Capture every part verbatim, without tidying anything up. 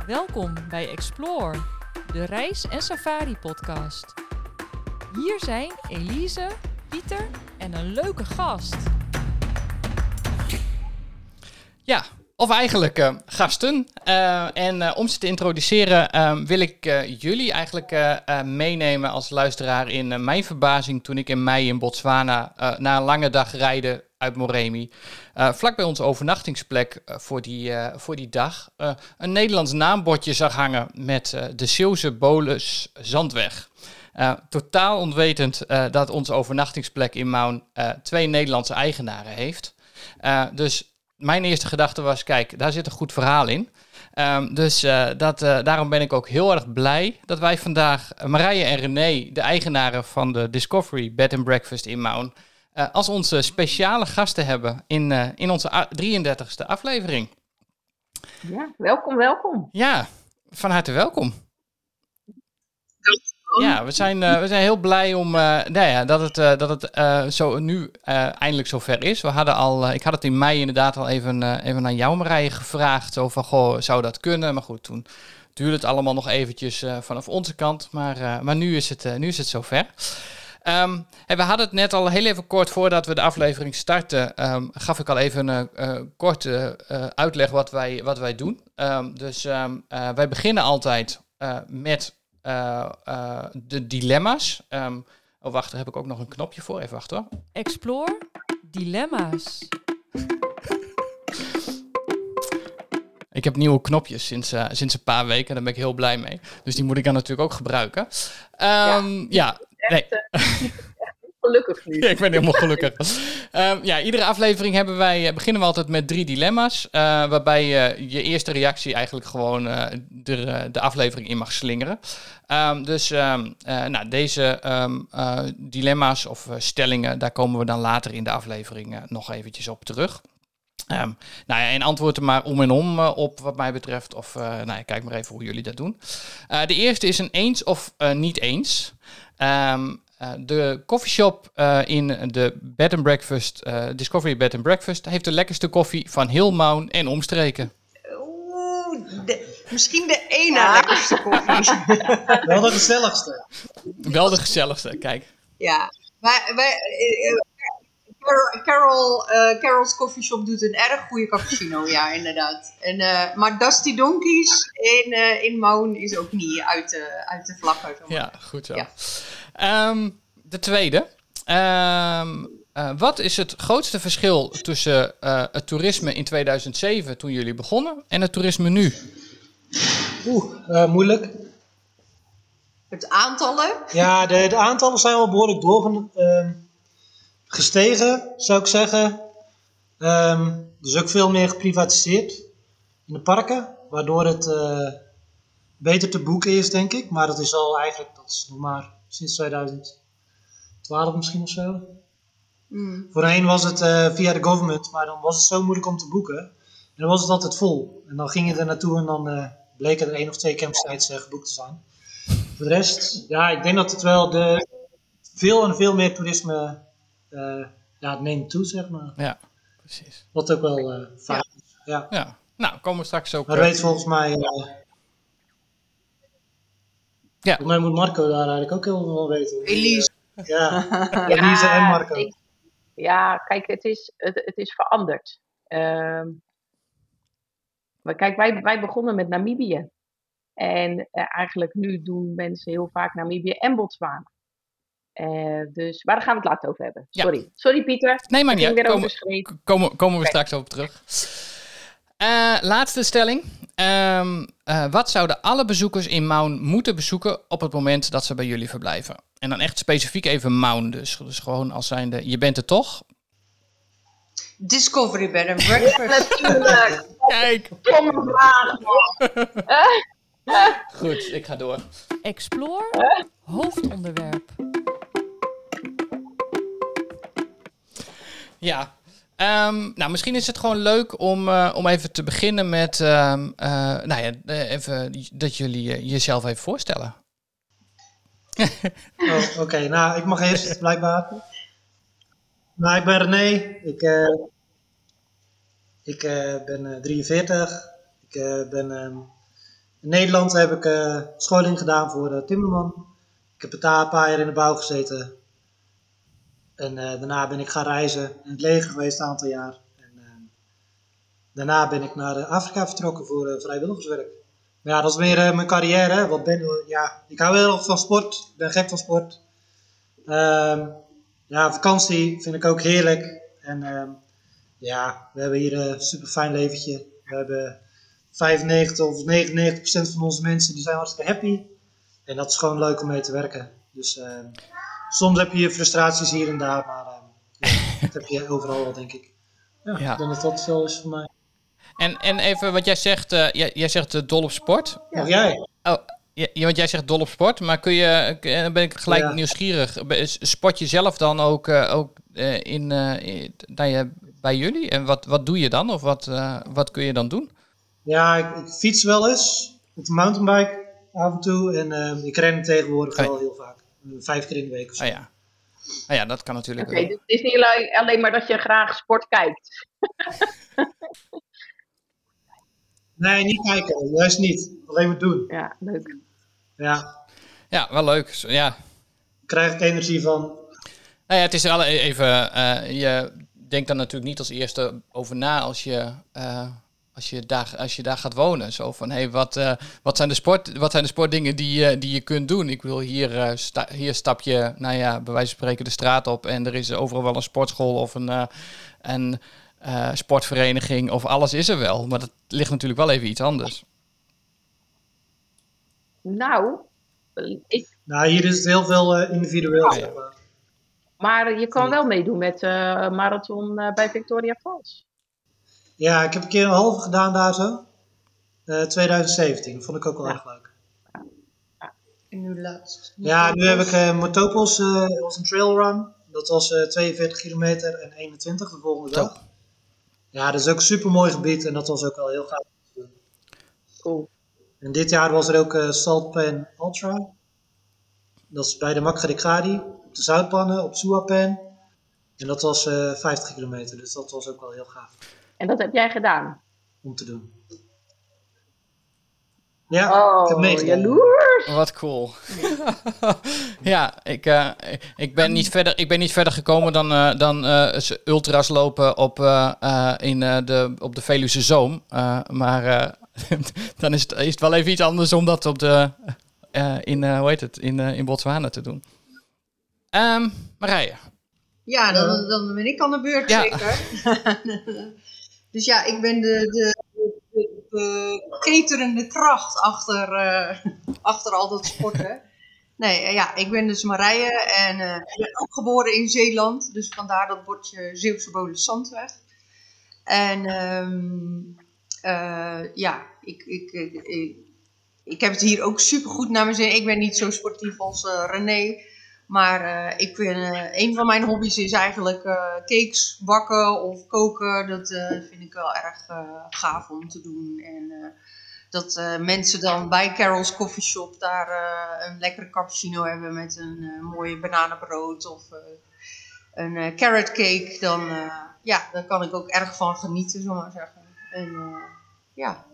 Welkom bij Explore, de reis- en safari-podcast. Hier zijn Elise, Pieter en een leuke gast. Ja, of eigenlijk uh, gasten. Uh, en uh, om ze te introduceren uh, wil ik uh, jullie eigenlijk uh, uh, meenemen als luisteraar in uh, mijn verbazing toen ik in mei in Botswana uh, na een lange dag rijden uit Moremi, uh, vlak bij onze overnachtingsplek uh, voor, die, uh, voor die dag, uh, een Nederlands naambordje zag hangen met uh, de Zeeuwse Bolus Zandweg. Uh, totaal onwetend uh, dat onze overnachtingsplek in Maun uh, twee Nederlandse eigenaren heeft. Uh, dus mijn eerste gedachte was, kijk, daar zit een goed verhaal in. Um, dus uh, dat, uh, daarom ben ik ook heel erg blij dat wij vandaag uh, Marije en René, de eigenaren van de Discovery Bed and Breakfast in Maun, uh, als onze speciale gasten hebben in, uh, in onze a- drieëndertigste aflevering. Ja, welkom, welkom. Ja, van harte welkom. Ja, we zijn, uh, we zijn heel blij om, uh, nou ja, dat het, uh, dat het uh, zo nu uh, eindelijk zover is. We hadden al, uh, ik had het in mei inderdaad al even, uh, even aan jou, Marije, gevraagd. Zo van, goh, zou dat kunnen? Maar goed, toen duurde het allemaal nog eventjes uh, vanaf onze kant. Maar, uh, maar nu, is het, uh, nu is het zover. Um, hey, we hadden het net al heel even kort voordat we de aflevering starten. Um, gaf ik al even een uh, korte uh, uitleg wat wij, wat wij doen. Um, dus um, uh, wij beginnen altijd uh, met Uh, uh, de dilemma's. Um, oh, wacht, daar heb ik ook nog een knopje voor. Even wachten hoor. Explore, dilemma's. Ik heb nieuwe knopjes sinds, uh, sinds een paar weken. Daar ben ik heel blij mee. Dus die moet ik dan natuurlijk ook gebruiken. Um, ja, ja nee. Gelukkig nu. Ja, ik ben helemaal gelukkig. um, ja, iedere aflevering hebben wij, beginnen we altijd met drie dilemma's. Uh, waarbij uh, je eerste reactie eigenlijk gewoon uh, de, de aflevering in mag slingeren. Um, dus um, uh, nou, deze um, uh, dilemma's of uh, stellingen, daar komen we dan later in de aflevering uh, nog eventjes op terug. Um, nou ja, en antwoord er maar om en om uh, op wat mij betreft. Of uh, nou ja, kijk maar even hoe jullie dat doen. Uh, de eerste is een eens of uh, niet eens. Um, Uh, de coffeeshop uh, in de Bed and Breakfast, uh, Discovery Bed and Breakfast, heeft de lekkerste koffie van heel Maun en omstreken. Oeh, de, misschien de één na lekkerste koffie. Wel de gezelligste. Wel de gezelligste, kijk. Ja, maar wij, uh, Carol, Carol, uh, Carol's Coffee Shop doet een erg goede cappuccino, ja, inderdaad. En, uh, maar Dusty Donkeys in, uh, in Maun is ook niet uit de, uit de vlakken. Ja, goed zo. Ja. Um, de tweede. Um, uh, wat is het grootste verschil tussen uh, het toerisme in tweeduizend zeven, toen jullie begonnen, en het toerisme nu? Oeh, uh, moeilijk. Het aantallen? Ja, de, de aantallen zijn wel behoorlijk doorgestegen, uh, zou ik zeggen. Um, er is ook veel meer geprivatiseerd in de parken, waardoor het uh, beter te boeken is, denk ik. Maar dat is al eigenlijk, dat is nog maar sinds tweeduizend twaalf misschien of zo. Mm. Voorheen was het uh, via de government, maar dan was het zo moeilijk om te boeken. En dan was het altijd vol. En dan ging je er naartoe en dan uh, bleken er één of twee campsites uh, geboekt te zijn. Voor de rest, ja, ik denk dat het wel de veel en veel meer toerisme uh, ja, het neemt toe, zeg maar. Ja, precies. Wat ook wel uh, fijn is. Ja. Ja, nou, komen we straks ook... Maar weet volgens mij... Uh, ja. Volgens mij moet Marco daar eigenlijk ook heel veel weten. Elise. Uh, ja, Elise en Marco. Ik, ja, kijk, het is, het, het is veranderd. Uh, maar kijk, wij, wij begonnen met Namibië. En uh, eigenlijk nu doen mensen heel vaak Namibië en Botswana. Uh, dus, maar daar gaan we het later over hebben. Sorry. Ja. Sorry, Pieter. Nee, maar niet. Komen, komen, komen we okay. straks op terug. Uh, laatste stelling. Um, uh, wat zouden alle bezoekers in Maun moeten bezoeken op het moment dat ze bij jullie verblijven? En dan echt specifiek even Maun dus. Dus gewoon als zijnde, je bent er toch? Discovery Bed and Breakfast. Ja, natuurlijk. Kijk. Domme vraag, man. Goed, ik ga door. Explore, hoofdonderwerp. Ja. Um, nou, misschien is het gewoon leuk om, uh, om even te beginnen met, um, uh, nou ja, even dat jullie uh, jezelf even voorstellen. oh, Oké, okay. Nou, ik mag eerst, blijkbaar. Nou, ik ben René. Ik, uh, ik uh, ben uh, drieënveertig. Ik uh, ben um, In Nederland heb ik uh, scholing gedaan voor uh, timmerman. Ik heb een paar jaar in de bouw gezeten. En uh, daarna ben ik gaan reizen. In het leger geweest een aantal jaar. En, uh, daarna ben ik naar uh, Afrika vertrokken voor uh, vrijwilligerswerk. Maar ja, dat is meer uh, mijn carrière. Hè. Wat ben, uh, ja, ik hou heel erg van sport. Ik ben gek van sport. Uh, ja, vakantie vind ik ook heerlijk. En uh, ja, we hebben hier een super fijn leventje. We hebben vijfennegentig of negenennegentig procent van onze mensen die zijn hartstikke happy. En dat is gewoon leuk om mee te werken. Dus uh, soms heb je frustraties hier en daar, maar uh, ja, dat heb je overal wel, denk ik. Ja, ja. Ik denk dat dat zo is voor mij. En, en even wat jij zegt, uh, jij, jij zegt uh, dol op sport. Ja. Mag jij? Oh, ja, want jij zegt dol op sport, maar kun je, dan ben ik gelijk ja. nieuwsgierig. Sport je zelf dan ook, uh, ook uh, in, uh, in, nou ja, bij jullie? En wat, wat doe je dan? Of wat, uh, wat kun je dan doen? Ja, ik, ik fiets wel eens met de mountainbike af en toe. En uh, ik ren tegenwoordig oh, ja. wel heel vaak. Vijf keer in de week of zo. Oh, ja. Oh ja, dat kan natuurlijk. Oké, okay, dus het is niet alleen maar dat je graag sport kijkt. Nee, niet kijken. Juist niet. Alleen maar doen. Ja, leuk. Ja. Ja, wel leuk. Ja. Daar krijg ik energie van. Nou ja, het is wel even... Uh, je denkt dan natuurlijk niet als eerste over na als je... Uh, Als je, daar, als je daar gaat wonen. Zo van, hé, hey, wat, uh, wat, zijn de sport, wat zijn de sportdingen die, uh, die je kunt doen? Ik wil hier, uh, sta, hier stap je, nou ja, bij wijze van spreken de straat op en er is overal wel een sportschool of een, uh, een uh, sportvereniging of alles is er wel. Maar dat ligt natuurlijk wel even iets anders. Nou, ik... Nou, hier is het heel veel uh, individueel. Oh, ja. Maar je kan wel meedoen met uh, marathon uh, bij Victoria Falls. Ja, ik heb een keer een halve gedaan daar zo. Uh, twintig zeventien, dat vond ik ook wel ja. erg leuk. En nu laatst? Ja, nu heb ik uh, Motopos, uh, dat was een trailrun. Dat was uh, tweeënveertig kilometer en eenentwintig de volgende dag. Top. Ja, dat is ook een super mooi gebied en dat was ook wel heel gaaf te doen. Cool. En dit jaar was er ook uh, Saltpan Ultra. Dat is bij de Makgadikgadi, op de zoutpannen, op Suapen. En dat was uh, vijftig kilometer, dus dat was ook wel heel gaaf. En dat heb jij gedaan? Om te doen. Ja, oh, ik heb meegedaan. Jaloers! Wat cool. ja, ik, uh, ik, ben niet verder, ik ben niet verder gekomen dan, uh, dan uh, ultras lopen op, uh, uh, in, uh, de, op de Veluwe Zoom. Uh, maar uh, dan is het, is het wel even iets anders om dat op de, uh, in, uh, hoe heet het, in, uh, in Botswana te doen. Um, Marije. Ja, dan, dan ben ik aan de beurt ja. zeker. Dus ja, ik ben de, de, de, de keterende kracht achter, uh, achter al dat sporten. Nee, ja, ik ben dus Marije en uh, ik ben ook geboren in Zeeland. Dus vandaar dat bordje Zeeuwse Bodem Zandweg. En um, uh, ja, ik, ik, ik, ik, ik heb het hier ook supergoed naar mijn zin. Ik ben niet zo sportief als uh, René. Maar uh, ik vind, uh, een van mijn hobby's is eigenlijk uh, cakes bakken of koken. Dat uh, vind ik wel erg uh, gaaf om te doen. En uh, dat uh, mensen dan bij Carol's Coffee Shop daar uh, een lekkere cappuccino hebben met een uh, mooie bananenbrood of uh, een uh, carrot cake. Dan, uh, ja, daar kan ik ook erg van genieten, zullen we maar zeggen. En uh, ja...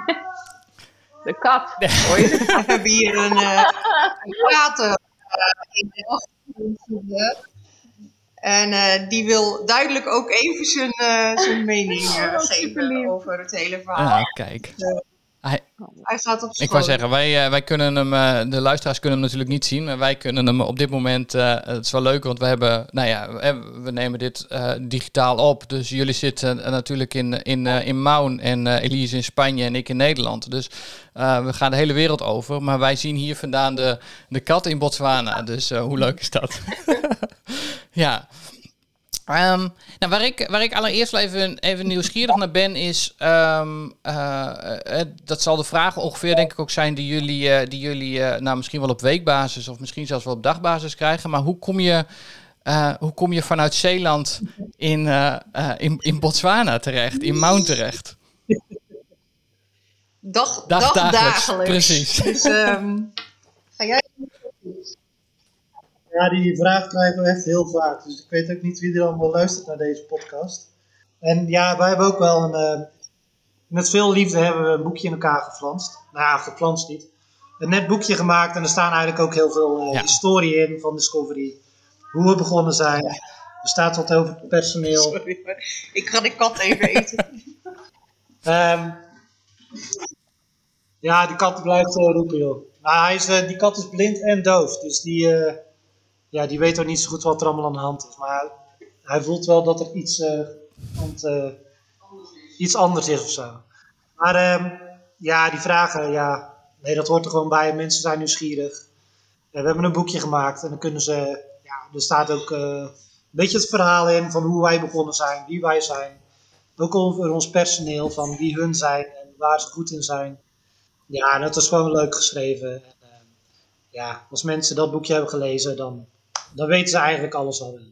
De kat. Hoor je? We hebben hier een, uh, een kater. In de achtergrond. En uh, die wil duidelijk ook even zijn, uh, zijn mening uh, geven over het hele verhaal. Ja, kijk. Dus, uh, hij, hij gaat op school. Ik wou zeggen, wij, uh, wij kunnen hem, uh, de luisteraars kunnen hem natuurlijk niet zien, maar wij kunnen hem op dit moment, uh, het is wel leuk, want we hebben, nou ja, we nemen dit uh, digitaal op. Dus jullie zitten uh, natuurlijk in, in, uh, in Maun en uh, Elise in Spanje en ik in Nederland. Dus uh, we gaan de hele wereld over, maar wij zien hier vandaan de, de kat in Botswana. Dus uh, hoe leuk is dat? ja. Um, nou, waar ik, waar ik allereerst wel even, even nieuwsgierig naar ben is, um, uh, uh, dat zal de vraag ongeveer denk ik ook zijn die jullie, uh, die jullie uh, nou, misschien wel op weekbasis of misschien zelfs wel op dagbasis krijgen. Maar hoe kom je, uh, hoe kom je vanuit Zeeland in, uh, uh, in, in Botswana terecht, in Maun terecht? Dag, dag, dag dagelijks, dagelijks. Precies. Dus um, ga jij... Ja, die vraag krijgen we echt heel vaak. Dus ik weet ook niet wie er allemaal luistert naar deze podcast. En ja, wij hebben ook wel een, uh, met veel liefde hebben we een boekje in elkaar geflanst. Nou ja, geflanst niet. Een net boekje gemaakt en er staan eigenlijk ook heel veel uh, Ja. historie in van Discovery. Hoe we begonnen zijn. Er staat wat over het personeel. Sorry, maar ik ga de kat even eten. Um, ja, die kat blijft uh, roepen, joh. Nou, hij is, uh, die kat is blind en doof. Dus die, uh, ja, die weet ook niet zo goed wat er allemaal aan de hand is. Maar hij voelt wel dat er iets, uh, want, uh, iets anders is of zo. Maar um, ja, die vragen, ja, nee, dat hoort er gewoon bij. Mensen zijn nieuwsgierig. Ja, we hebben een boekje gemaakt en dan kunnen ze, ja, er staat ook uh, een beetje het verhaal in van hoe wij begonnen zijn, wie wij zijn. Ook over ons personeel, van wie hun zijn en waar ze goed in zijn. Ja, dat is gewoon leuk geschreven. En, uh, ja, als mensen dat boekje hebben gelezen, dan, dan weten ze eigenlijk alles al.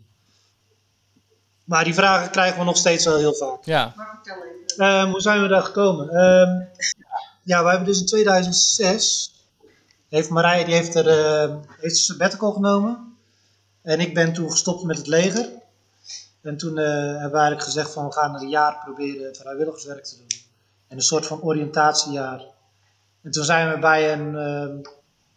Maar die vragen krijgen we nog steeds wel heel vaak. Ja. Maar vertel even. Um, hoe zijn we daar gekomen? Um, ja, we hebben dus in tweeduizend zes... Heeft Marije, die heeft er uh, heeft een sabbatical genomen. En ik ben toen gestopt met het leger. En toen uh, hebben we eigenlijk gezegd van we gaan een jaar proberen vrijwilligerswerk te doen. En een soort van oriëntatiejaar. En toen zijn we bij een, uh,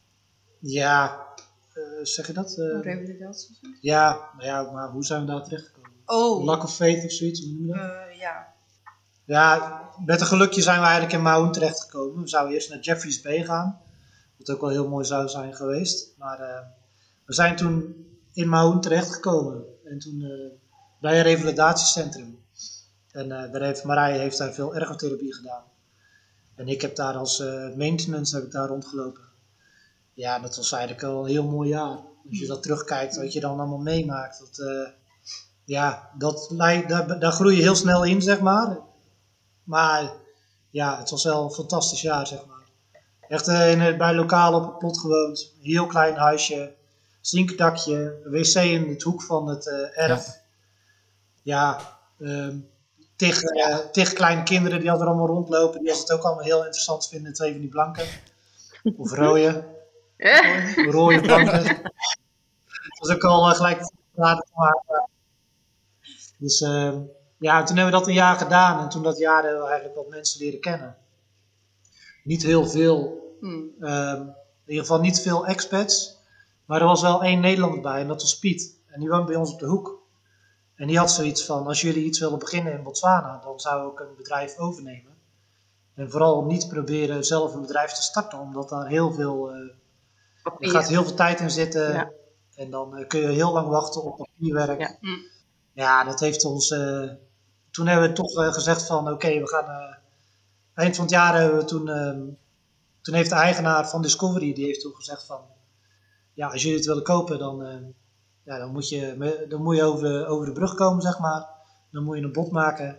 ja, uh, zeg je dat? Uh, Revalidatie? ja, nou ja, maar hoe zijn we daar terechtgekomen? Oh. Lack of Faith of zoiets, hoe noem je dat? Uh, ja. Ja, met een gelukje zijn we eigenlijk in Mahoen terechtgekomen. We zouden eerst naar Jeffreys Bay gaan. Wat ook wel heel mooi zou zijn geweest. Maar uh, we zijn toen in Mahoen terechtgekomen. En toen uh, bij een revalidatiecentrum. En uh, daar heeft Marije heeft daar veel ergotherapie gedaan. En ik heb daar als uh, maintenance heb ik daar rondgelopen. Ja, dat was eigenlijk al een heel mooi jaar. Als je dat terugkijkt, wat je dan allemaal meemaakt. Dat, uh, ja, dat, daar, daar groei je heel snel in, zeg maar. Maar ja, het was wel een fantastisch jaar, zeg maar. Echt uh, in het, bij lokaal op het plot gewoond. Een heel klein huisje. Zinkdakje. Een wc in het hoek van het uh, erf. Ja, ja um, tig, uh, tig kleine kinderen die hadden er allemaal rondlopen. Die het ook allemaal heel interessant vinden. Twee van die blanken. Of rode. Rode blanken. Het was ook al uh, gelijk te maken. Dus uh, ja, toen hebben we dat een jaar gedaan. En toen dat jaar hebben we eigenlijk wat mensen leren kennen. Niet heel veel. Hmm. Um, in ieder geval niet veel expats. Maar er was wel één Nederlander bij en dat was Piet. En die woont bij ons op de hoek. En die had zoiets van, als jullie iets willen beginnen in Botswana, dan zou ik een bedrijf overnemen. En vooral om niet te proberen zelf een bedrijf te starten, omdat daar heel veel, uh, er gaat heel veel tijd in zitten. Ja. En dan uh, kun je heel lang wachten op papierwerk. Ja, hmm. ja dat heeft ons... Uh, toen hebben we toch uh, gezegd van, oké, okay, we gaan... Uh, eind van het jaar hebben we toen... Uh, toen heeft de eigenaar van Discovery, die heeft toen gezegd van... Ja, als jullie het willen kopen, dan, uh, ja, dan moet je, dan moet je over, over de brug komen, zeg maar. Dan moet je een bod maken.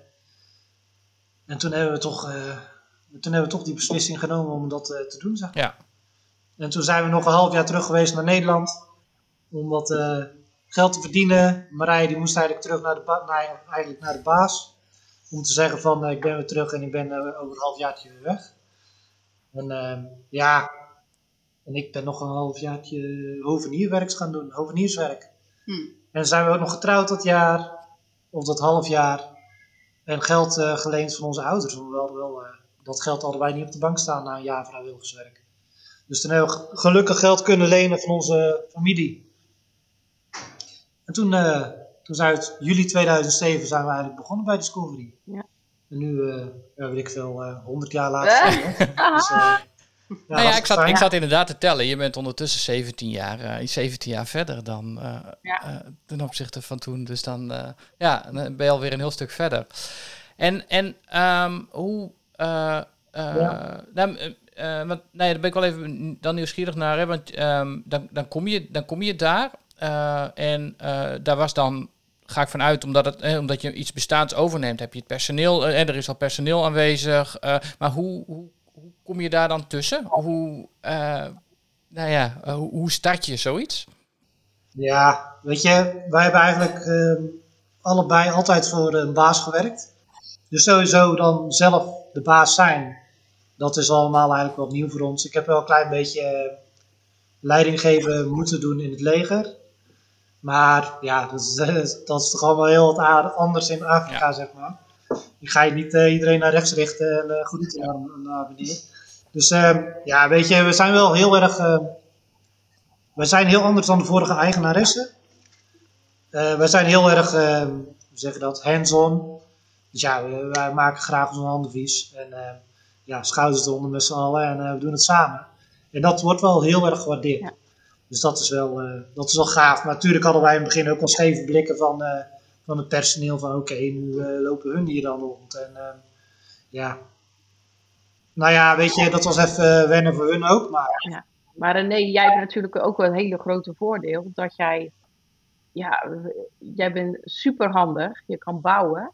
En toen hebben we toch, uh, toen hebben we toch die beslissing genomen om dat uh, te doen, zeg maar. Ja. En toen zijn we nog een half jaar terug geweest naar Nederland. Om wat uh, geld te verdienen. Marije die moest eigenlijk terug naar de, ba- naar, eigenlijk naar de baas. Om te zeggen van, uh, ik ben weer terug en ik ben uh, over een half jaartje weer weg. En uh, ja... En ik ben nog een halfjaartje hovenierwerk gaan doen, hovenierswerk. Hmm. En zijn we ook nog getrouwd dat jaar, of dat half jaar. En geld uh, geleend van onze ouders. Want we hadden wel, uh, dat geld hadden wij niet op de bank staan na een jaar vrijwilligerswerk. Dus toen hebben we gelukkig geld kunnen lenen van onze familie. En toen, uh, toen zijn we uit juli tweeduizend zeven zijn we eigenlijk begonnen bij Discovery. Ja. En nu, uh, ja, weet ik veel, uh, honderd jaar later. Uh. Dus, uh, Ja, nou ja, ik, zat, ik zat inderdaad te tellen. Je bent ondertussen zeventien jaar, uh, zeventien jaar verder dan uh, ja. uh, ten opzichte van toen. Dus dan, uh, ja, dan ben je alweer een heel stuk verder. En, en um, hoe... Uh, uh, ja. nou, uh, uh, want, nee, daar ben ik wel even dan nieuwsgierig naar. Hè, want um, dan, dan, kom je, dan kom je daar. Uh, en uh, daar was dan... Ga ik vanuit, omdat, het, eh, omdat je iets bestaans overneemt, heb je het personeel. Uh, er is al personeel aanwezig. Uh, maar hoe... hoe Hoe kom je daar dan tussen? Hoe, uh, nou ja, uh, hoe, hoe start je zoiets? Ja, weet je, wij hebben eigenlijk uh, allebei altijd voor een baas gewerkt. Dus sowieso dan zelf de baas zijn, dat is allemaal eigenlijk wel nieuw voor ons. Ik heb wel een klein beetje uh, leiding geven moeten doen in het leger. Maar ja, dat is, dat is toch allemaal heel wat anders in Afrika, ja. zeg maar. ik ga je niet uh, iedereen naar rechts richten en uh, goed eten aan, aan meneer. Dus uh, ja, weet je, we zijn wel heel erg, uh, we zijn heel anders dan de vorige eigenaressen. Uh, we zijn heel erg, uh, hoe zeg je dat, hands-on. Dus ja, we, wij maken graag onze handen vies. En uh, ja, schouders eronder met z'n allen en uh, we doen het samen. En dat wordt wel heel erg gewaardeerd. Ja. Dus dat is, wel, uh, dat is wel gaaf. Maar natuurlijk hadden wij in het begin ook wel scheve blikken van, uh, van het personeel. Van oké, okay, nu uh, lopen hun hier dan rond. En uh, ja, nou ja, weet je, dat was even uh, wennen voor hun ook. Maar, ja. maar René, jij hebt natuurlijk ook een hele grote voordeel. Dat jij, ja, jij bent super handig. Je kan bouwen.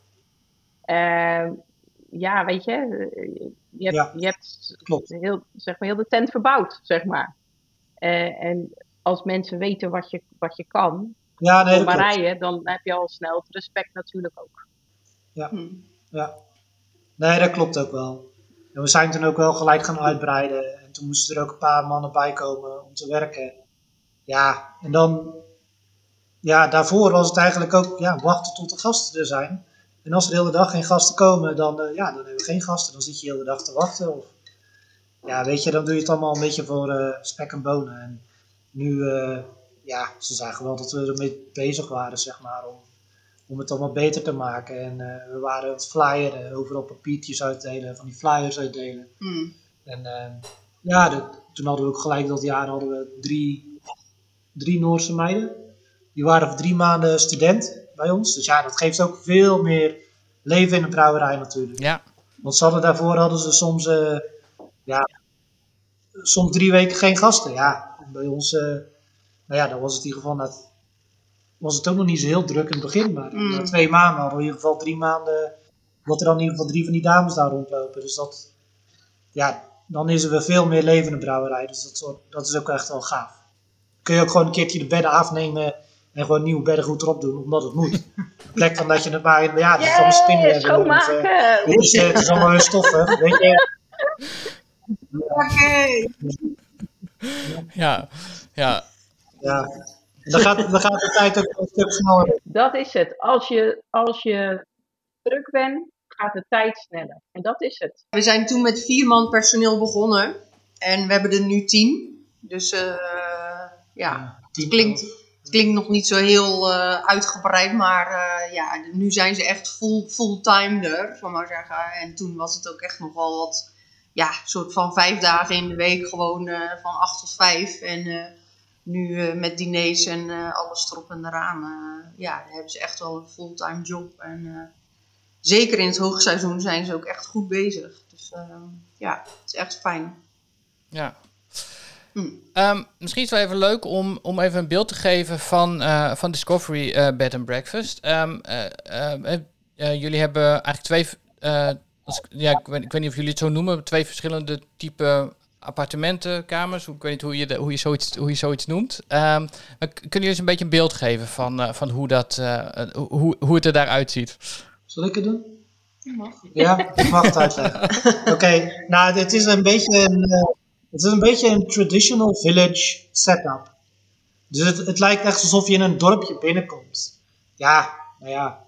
Uh, ja, weet je, je hebt, ja, je hebt klopt. Heel, zeg maar, heel de tent verbouwd, zeg maar. Uh, en als mensen weten wat je, wat je kan, ja, nee, Marije, dan heb je al snel het respect natuurlijk ook. Ja, hm. ja. Nee, dat klopt ook wel. En we zijn toen ook wel gelijk gaan uitbreiden. En toen moesten er ook een paar mannen bij komen om te werken. Ja, en dan, ja, daarvoor was het eigenlijk ook, ja, wachten tot de gasten er zijn. En als er de hele dag geen gasten komen, dan, uh, ja, dan hebben we geen gasten. Dan zit je de hele dag te wachten. Of, ja, weet je, dan doe je het allemaal een beetje voor uh, spek en bonen. En nu, uh, ja, ze zagen wel dat we ermee bezig waren, zeg maar, om, om het allemaal beter te maken. En uh, we waren het flyeren, overal papiertjes uitdelen, van die flyers uitdelen. Mm. En uh, ja, de, toen hadden we ook gelijk dat jaar hadden we drie, drie Noorse meiden. Die waren voor drie maanden student bij ons. Dus ja, dat geeft ook veel meer leven in de brouwerij natuurlijk. Ja. Want ze hadden daarvoor hadden ze soms, uh, ja, soms drie weken geen gasten. Ja, bij ons, uh, nou ja, dan was het in ieder geval, net, was het ook nog niet zo heel druk in het begin. Maar mm. na twee maanden hadden we in ieder geval drie maanden, dat er dan in ieder geval drie van die dames daar rondlopen. Dus dat, ja, dan is er weer veel meer leven in de brouwerij. Dus dat, soort, dat is ook echt wel gaaf. Dan kun je ook gewoon een keertje de bedden afnemen en gewoon nieuwe bedden goed erop doen, omdat het moet. In plek van dat je het maar, ja, dat is allemaal spinnen. Schoonmaken! Of, uh, dus, uh, het is allemaal weer stoffen, weet je. Oké. Ja, ja. Ja. Dan gaat, dan gaat de tijd ook een stuk sneller. Dat is het. Als je, als je druk bent, gaat de tijd sneller. En dat is het. We zijn toen met vier man personeel begonnen. En we hebben er nu tien. Dus uh, ja, het klinkt, het klinkt nog niet zo heel uh, uitgebreid. Maar uh, ja, nu zijn ze echt full, fulltime er, zal maar zeggen. En toen was het ook echt nog wel wat, ja, soort van vijf dagen in de week. Gewoon uh, van acht tot vijf. En uh, nu uh, met diners en uh, alles erop en eraan. Uh, ja, dan hebben ze echt wel een fulltime job. En uh, zeker in het hoogseizoen zijn ze ook echt goed bezig. Dus uh, ja, het is echt fijn. Ja. Hm. Um, misschien is het wel even leuk om, om even een beeld te geven van, uh, van Discovery uh, Bed and Breakfast. Um, uh, uh, uh, jullie hebben eigenlijk twee, uh, als, ja, ik weet, ik weet niet of jullie het zo noemen, twee verschillende type appartementen, kamers. Ik weet niet hoe je, de, hoe je, zoiets, hoe je zoiets noemt. Um, kunnen jullie eens een beetje een beeld geven van, uh, van hoe, dat, uh, hoe, hoe het er daaruit ziet? Zal ik het doen? Ja, ik mag het uitleggen. Oké, okay, nou, het is een beetje een... Uh, Het is een beetje een traditional village setup. Dus het, het lijkt echt alsof je in een dorpje binnenkomt. Ja, nou ja.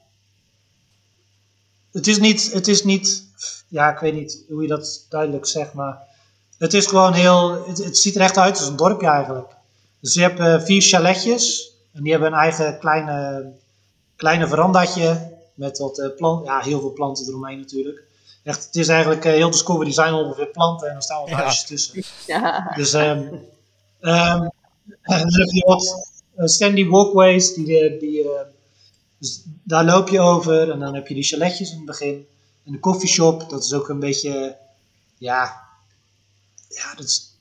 Het is niet, het is niet, ja, ik weet niet hoe je dat duidelijk zegt, maar het is gewoon heel, het, het ziet er echt uit als een dorpje eigenlijk. Dus je hebt uh, vier chaletjes en die hebben een eigen kleine, kleine verandaatje met wat uh, planten, ja, heel veel planten eromheen natuurlijk. Echt, het is eigenlijk uh, heel Discovery zijn ongeveer planten en dan staan wat ja. huisjes tussen. Ja. Dus um, um, dan heb je wat uh, sandy walkways, die, die, uh, dus daar loop je over en dan heb je die chaletjes in het begin. En de coffeeshop, dat is ook een beetje, ja, ja, dat is,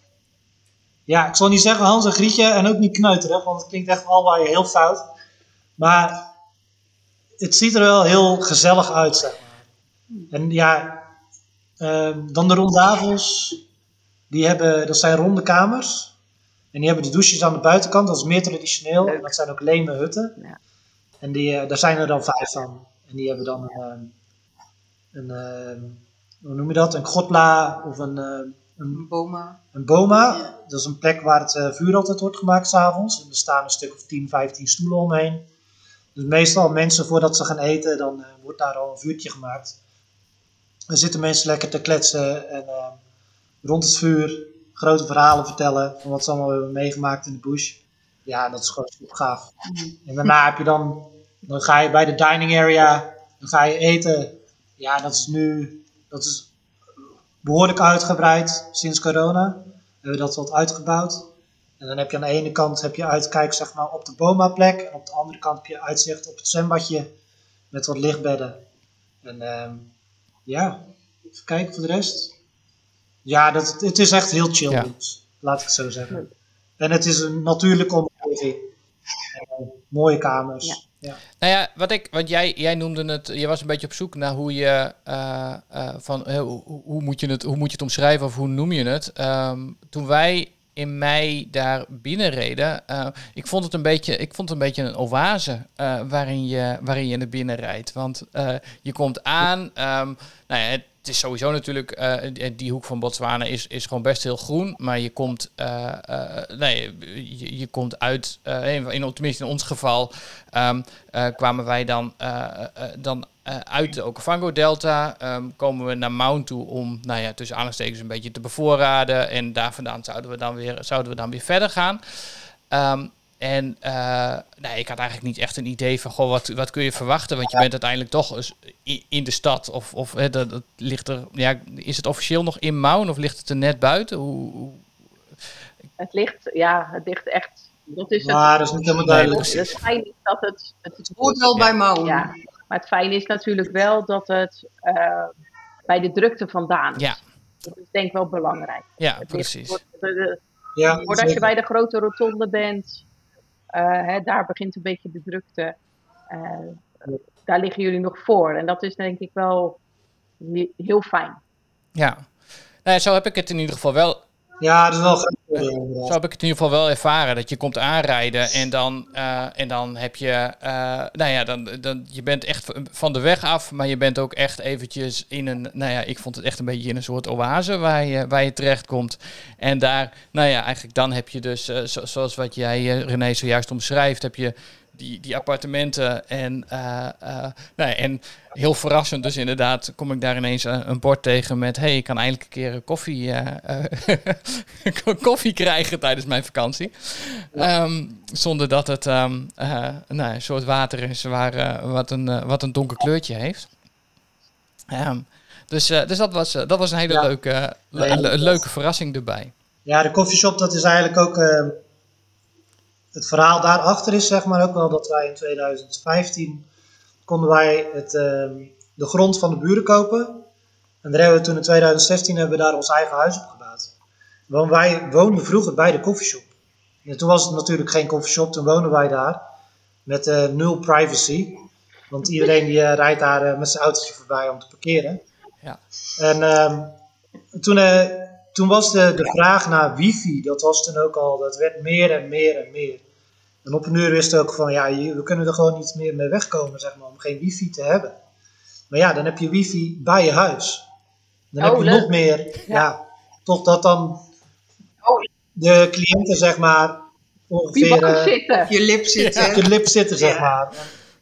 ja, ik zal niet zeggen Hans en Grietje en ook niet kneuterig, want het klinkt echt allebei heel fout. Maar het ziet er wel heel gezellig uit, zeg maar. En ja, uh, dan de rondavels, die hebben, dat zijn ronde kamers. En die hebben de douches aan de buitenkant, dat is meer traditioneel. Leuk. En dat zijn ook leme hutten. Ja. En die, uh, daar zijn er dan vijf van. En die hebben dan een, een, een hoe noem je dat, een grotla of een, een, een boma. Een boma, ja. Dat is een plek waar het uh, vuur altijd wordt gemaakt 's avonds. En er staan een stuk of tien, vijftien stoelen omheen. Dus meestal mensen voordat ze gaan eten, dan uh, wordt daar al een vuurtje gemaakt. Dan zitten mensen lekker te kletsen en uh, rond het vuur grote verhalen vertellen van wat ze allemaal hebben meegemaakt in de bush. Ja, dat is gewoon super gaaf. En daarna heb je dan, dan ga je bij de dining area, dan ga je eten. Ja, dat is nu, dat is behoorlijk uitgebreid sinds corona. We hebben dat wat uitgebouwd. En dan heb je aan de ene kant heb je uitkijk zeg maar, op de Boma-plek. En op de andere kant heb je uitzicht op het zwembadje met wat lichtbedden. En uh, ja, even kijken voor de rest. Ja, dat, het is echt heel chill. Ja. Dus, laat ik het zo zeggen. En het is een natuurlijke omgeving. Uh, mooie kamers. Ja. Ja. Nou ja, wat ik, want jij, jij noemde het, je was een beetje op zoek naar hoe je, uh, uh, van, uh, hoe, hoe, moet je het, hoe moet je het omschrijven of hoe noem je het? Um, toen wij in mei daar binnenreden, uh, ik vond het een beetje, ik vond het een beetje een oase uh, waarin je, waarin je naar binnen rijdt. Want uh, je komt aan, um, nou ja, het, Het is sowieso natuurlijk, uh, die hoek van Botswana is, is gewoon best heel groen. Maar je komt, uh, uh, nee, je, je komt uit, uh, in, tenminste in ons geval, um, uh, kwamen wij dan, uh, uh, dan uh, uit de Okavango-delta. Um, komen we naar Maun toe om, nou ja, tussen aanhalingstekens een beetje te bevoorraden. En daar vandaan zouden we dan weer, zouden we dan weer verder gaan. Um, En uh, nee, ik had eigenlijk niet echt een idee van, goh, wat, wat kun je verwachten? Want je bent uiteindelijk toch eens in de stad. Of, of hè, dat, dat ligt er, ja, is het officieel nog in Maun of ligt het er net buiten? Hoe, hoe... Het ligt, ja, het ligt echt. Dat is Maar het. dat is niet helemaal duidelijk. Het fijn is dat het. Het, Het hoort wel bij Maun. ja, maar het fijne is natuurlijk wel dat het uh, bij de drukte vandaan is. Ja. Dat is denk ik wel belangrijk. Ja, Het precies. ligt, de, de, Ja, voordat zeker. je bij de grote rotonde bent, uh, hè, daar begint een beetje de drukte. Uh, daar liggen jullie nog voor. En dat is denk ik wel heel fijn. Ja, nou, ja, zo heb ik het in ieder geval wel. Ja, dat is wel goed. Zo heb ik het in ieder geval wel ervaren. Dat je komt aanrijden en dan, uh, en dan heb je, uh, nou ja, dan, dan, je bent echt van de weg af, maar je bent ook echt eventjes in een, nou ja, ik vond het echt een beetje in een soort oase waar je, waar je terecht komt. En daar, nou ja, eigenlijk dan heb je dus, uh, zo, zoals wat jij, uh, René, zojuist omschrijft, heb je die, die appartementen en, uh, uh, nou ja, en heel verrassend dus inderdaad kom ik daar ineens een, een bord tegen met, hey, ik kan eindelijk een keer koffie, uh, uh, koffie krijgen tijdens mijn vakantie. Um, zonder dat het um, uh, nou, een soort water is waar, uh, wat, een, uh, wat een donker kleurtje heeft. Um, dus uh, dus dat, was, uh, dat was een hele Ja. leuke, uh, le- Ja, le- leuke verrassing erbij. Ja, de coffeeshop, dat is eigenlijk ook... Uh, het verhaal daarachter is zeg maar ook wel dat wij in twintig vijftien... konden wij het, uh, de grond van de buren kopen. En daar hebben we toen in twintig zestien hebben we daar ons eigen huis op gebouwd. Want wij woonden vroeger bij de coffeeshop. En toen was het natuurlijk geen coffeeshop, toen woonden wij daar. Met uh, nul privacy. Want iedereen die uh, rijdt daar uh, met zijn autootje voorbij om te parkeren. Ja. En uh, toen, uh, toen was de, de vraag naar wifi, dat was toen ook al, dat werd meer en meer en meer. En op een uur wisten we ook van, ja, we kunnen er gewoon niet meer mee wegkomen, zeg maar, om geen wifi te hebben. Maar ja, dan heb je wifi bij je huis. Dan Oh, heb je leuk. nog meer, ja. Ja. toch dat dan Oh, de cliënten, zeg maar, wie ongeveer mag uh, zitten? Op je lip zitten. op je lip zitten, zeg Ja. maar.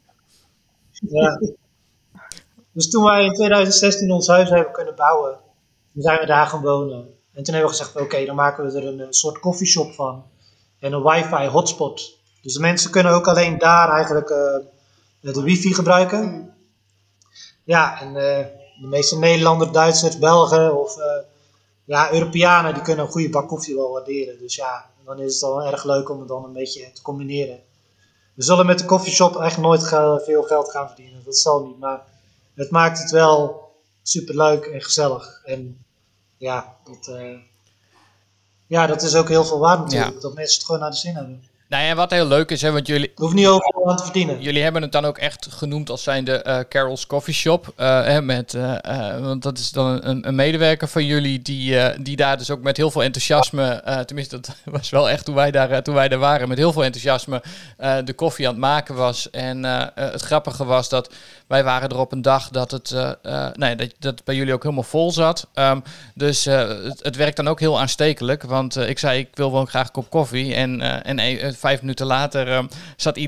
Ja. Dus toen wij in twintig zestien ons huis hebben kunnen bouwen, toen zijn we daar gaan wonen. En toen hebben we gezegd, oké, okay, dan maken we er een, een soort koffieshop van. En een wifi hotspot. Dus de mensen kunnen ook alleen daar eigenlijk uh, de wifi gebruiken. Mm. Ja, en uh, de meeste Nederlanders, Duitsers, Belgen of uh, ja, Europeanen, die kunnen een goede bak koffie wel waarderen. Dus ja, dan is het wel erg leuk om het dan een beetje te combineren. We zullen met de koffieshop echt nooit ga- veel geld gaan verdienen. Dat zal niet, maar het maakt het wel super leuk en gezellig. En ja, dat, uh, ja, dat is ook heel veel waard natuurlijk. Ja. Dat mensen het gewoon naar de zin hebben. Nou ja, wat heel leuk is, hè, want jullie, Je hoeft niet overal aan te verdienen. jullie hebben het dan ook echt genoemd als zijnde uh, Carol's Coffee Shop. Uh, hè, met, uh, uh, want dat is dan een, een medewerker van jullie die, uh, die daar dus ook met heel veel enthousiasme, uh, tenminste dat was wel echt toen wij daar, uh, toen wij daar waren, met heel veel enthousiasme uh, de koffie aan het maken was. En uh, uh, het grappige was dat wij waren er op een dag dat het, uh, uh, nee, dat, dat het bij jullie ook helemaal vol zat. Um, dus uh, het, het werkt dan ook heel aanstekelijk, want uh, ik zei ik wil wel graag een kop koffie en, uh, en uh, vijf minuten later um, zat iedereen daar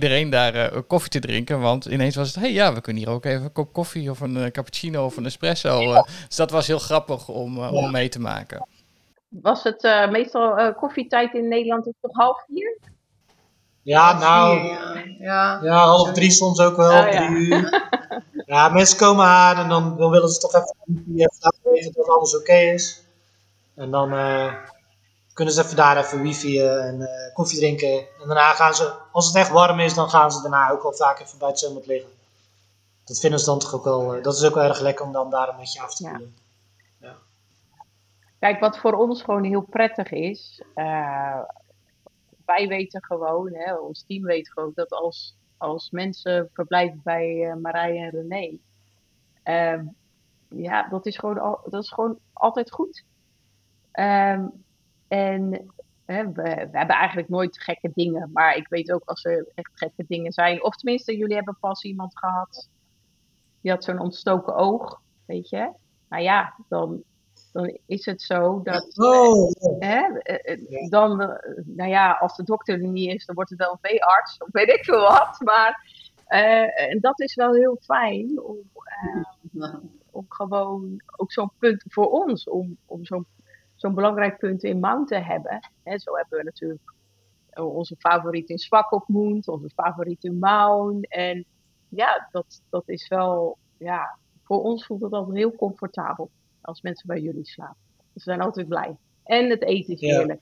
daar uh, koffie te drinken. Want ineens was het, hé hey, ja, we kunnen hier ook even een kop koffie of een uh, cappuccino of een espresso. Uh, dus dat was heel grappig om, uh, om mee te maken. Was het uh, meestal uh, koffietijd in Nederland is toch half vier? Ja, nou, ja. ja, half drie soms ook wel, Oh, drie ja. uur. Ja, mensen komen aan en dan, dan willen ze toch even, even laten weten dat alles oké okay is. En dan uh, kunnen ze even daar even wifi en uh, koffie drinken. En daarna gaan ze, als het echt warm is, dan gaan ze daarna ook wel vaak even bij het zwembad liggen. Dat vinden ze dan toch ook wel, uh, dat is ook wel erg lekker om dan daar een beetje af te koelen. Ja. Ja. Kijk, wat voor ons gewoon heel prettig is, uh, wij weten gewoon, hè, ons team weet gewoon dat als, als mensen verblijven bij uh, Marije en René, uh, ja, dat is, gewoon al, dat is gewoon altijd goed. Um, en hè, we, we hebben eigenlijk nooit gekke dingen, maar ik weet ook als er echt gekke dingen zijn, of tenminste, jullie hebben pas iemand gehad, die had zo'n ontstoken oog, weet je. Nou ja, dan... dan is het zo dat, oh. hè, dan, nou ja, als de dokter er niet is, dan wordt het wel een veearts, of weet ik veel wat. Maar uh, en dat is wel heel fijn om, uh, om gewoon ook zo'n punt voor ons, om, om zo'n, zo'n belangrijk punt in Mount te hebben. Hè, zo hebben we natuurlijk onze favoriet in Swakopmund, onze favoriet in Mount. En ja, dat, dat is wel, ja, voor ons voelt het altijd heel comfortabel. Als mensen bij jullie slapen. Dus we zijn altijd blij. En het eten is ja. heerlijk.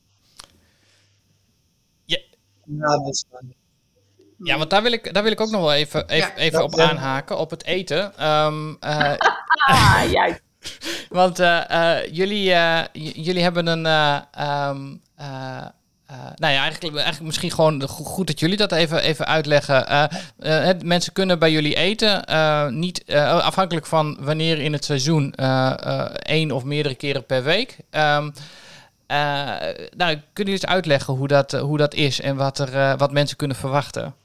Ja, ja, dat is fijn. Ja, want daar wil ik, daar wil ik ook nog wel even, even, Ja. even op aanhaken, op het eten. Um, uh, ah, juist. Want uh, uh, jullie, uh, j- jullie hebben een... Uh, um, uh, Uh, nou ja, eigenlijk, eigenlijk misschien gewoon goed dat jullie dat even, even uitleggen. Uh, uh, het, mensen kunnen bij jullie eten, uh, niet uh, afhankelijk van wanneer in het seizoen, uh, uh, één of meerdere keren per week. Um, uh, nou, kunnen jullie eens uitleggen hoe dat, uh, hoe dat is en wat, er, uh, wat mensen kunnen verwachten?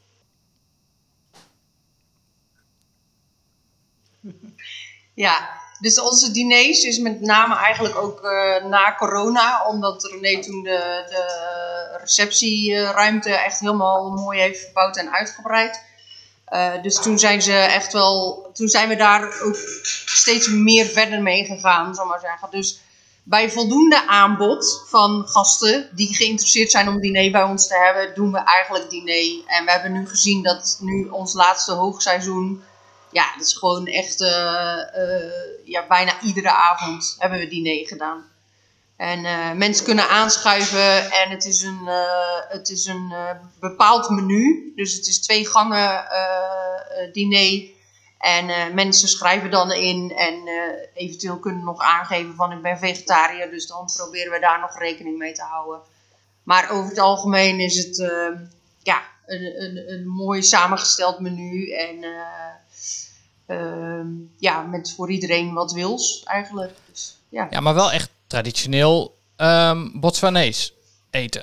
Ja, dus onze diners is met name eigenlijk ook uh, na corona, omdat René toen de, de receptieruimte echt helemaal mooi heeft verbouwd en uitgebreid. Uh, dus toen zijn ze echt wel, toen zijn we daar ook steeds meer verder mee gegaan, zal ik maar zeggen. Dus bij voldoende aanbod van gasten die geïnteresseerd zijn om diner bij ons te hebben, doen we eigenlijk diner. En we hebben nu gezien dat nu ons laatste hoogseizoen, ja, dat is gewoon echt, uh, uh, ja, bijna iedere avond hebben we diner gedaan. En uh, mensen kunnen aanschuiven en het is een, uh, het is een uh, bepaald menu. Dus het is twee gangen uh, diner. En uh, mensen schrijven dan in en uh, eventueel kunnen nog aangeven van ik ben vegetariër. Dus dan proberen we daar nog rekening mee te houden. Maar over het algemeen is het uh, ja, een, een, een mooi samengesteld menu. En uh, uh, ja, met voor iedereen wat wils eigenlijk. Dus, ja. Ja, maar wel echt traditioneel um, Botswanees eten.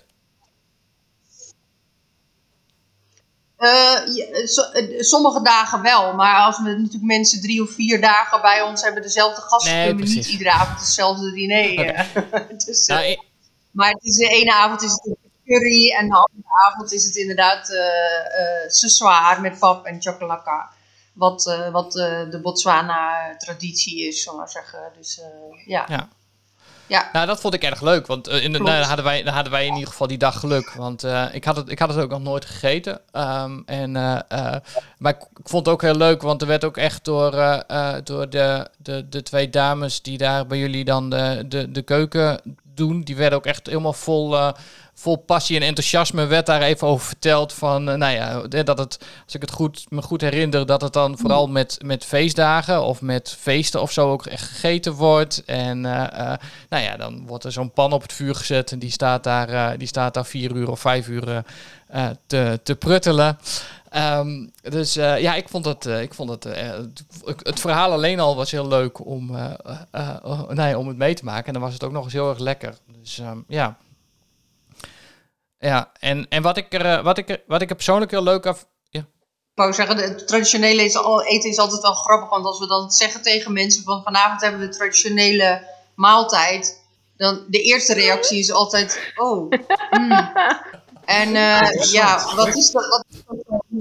Uh, ja, so, uh, sommige dagen wel, maar als we natuurlijk mensen drie of vier dagen bij ons hebben dezelfde gasten, Nee, kunnen we precies. niet iedere avond hetzelfde diner. Okay. dus, uh, Nou, ik... Maar het is, de ene avond is het curry en de andere avond is het inderdaad uh, uh, ce soir met pap en chocolaka. Wat, uh, wat uh, de Botswana traditie is, zal maar zeggen. Dus uh, ja. ja. Ja. Nou, dat vond ik erg leuk, want uh, in de, nou, dan, hadden wij, dan hadden wij in ieder geval die dag geluk. Want uh, ik, had het, ik had het ook nog nooit gegeten. Um, en, uh, uh, maar ik, ik vond het ook heel leuk, want er werd ook echt door, uh, uh, door de, de, de twee dames die daar bij jullie dan de, de, de keuken doen, die werden ook echt helemaal vol, uh, vol passie en enthousiasme. Werd daar even over verteld van, uh, nou ja, dat het, als ik het goed, me goed herinner, dat het dan vooral met, met feestdagen of met feesten of zo ook echt gegeten wordt. En uh, uh, nou ja, dan wordt er zo'n pan op het vuur gezet en die staat daar, uh, die staat daar vier uur of vijf uur uh, uh, te, te pruttelen. Um, dus uh, ja, ik vond het, uh, ik vond het, uh, het, het verhaal alleen al was heel leuk om, uh, uh, uh, nee, om het mee te maken. En dan was het ook nog eens heel erg lekker. Dus um, ja. Ja, en, en wat ik er, uh, wat ik er, wat ik er persoonlijk heel leuk af... Ja. Ik wou zeggen, het traditionele eten is altijd wel grappig, want als we dan zeggen tegen mensen van vanavond hebben we de traditionele maaltijd, dan de eerste reactie is altijd, oh, mm. En uh, ja, wat is dat? Wat is dat?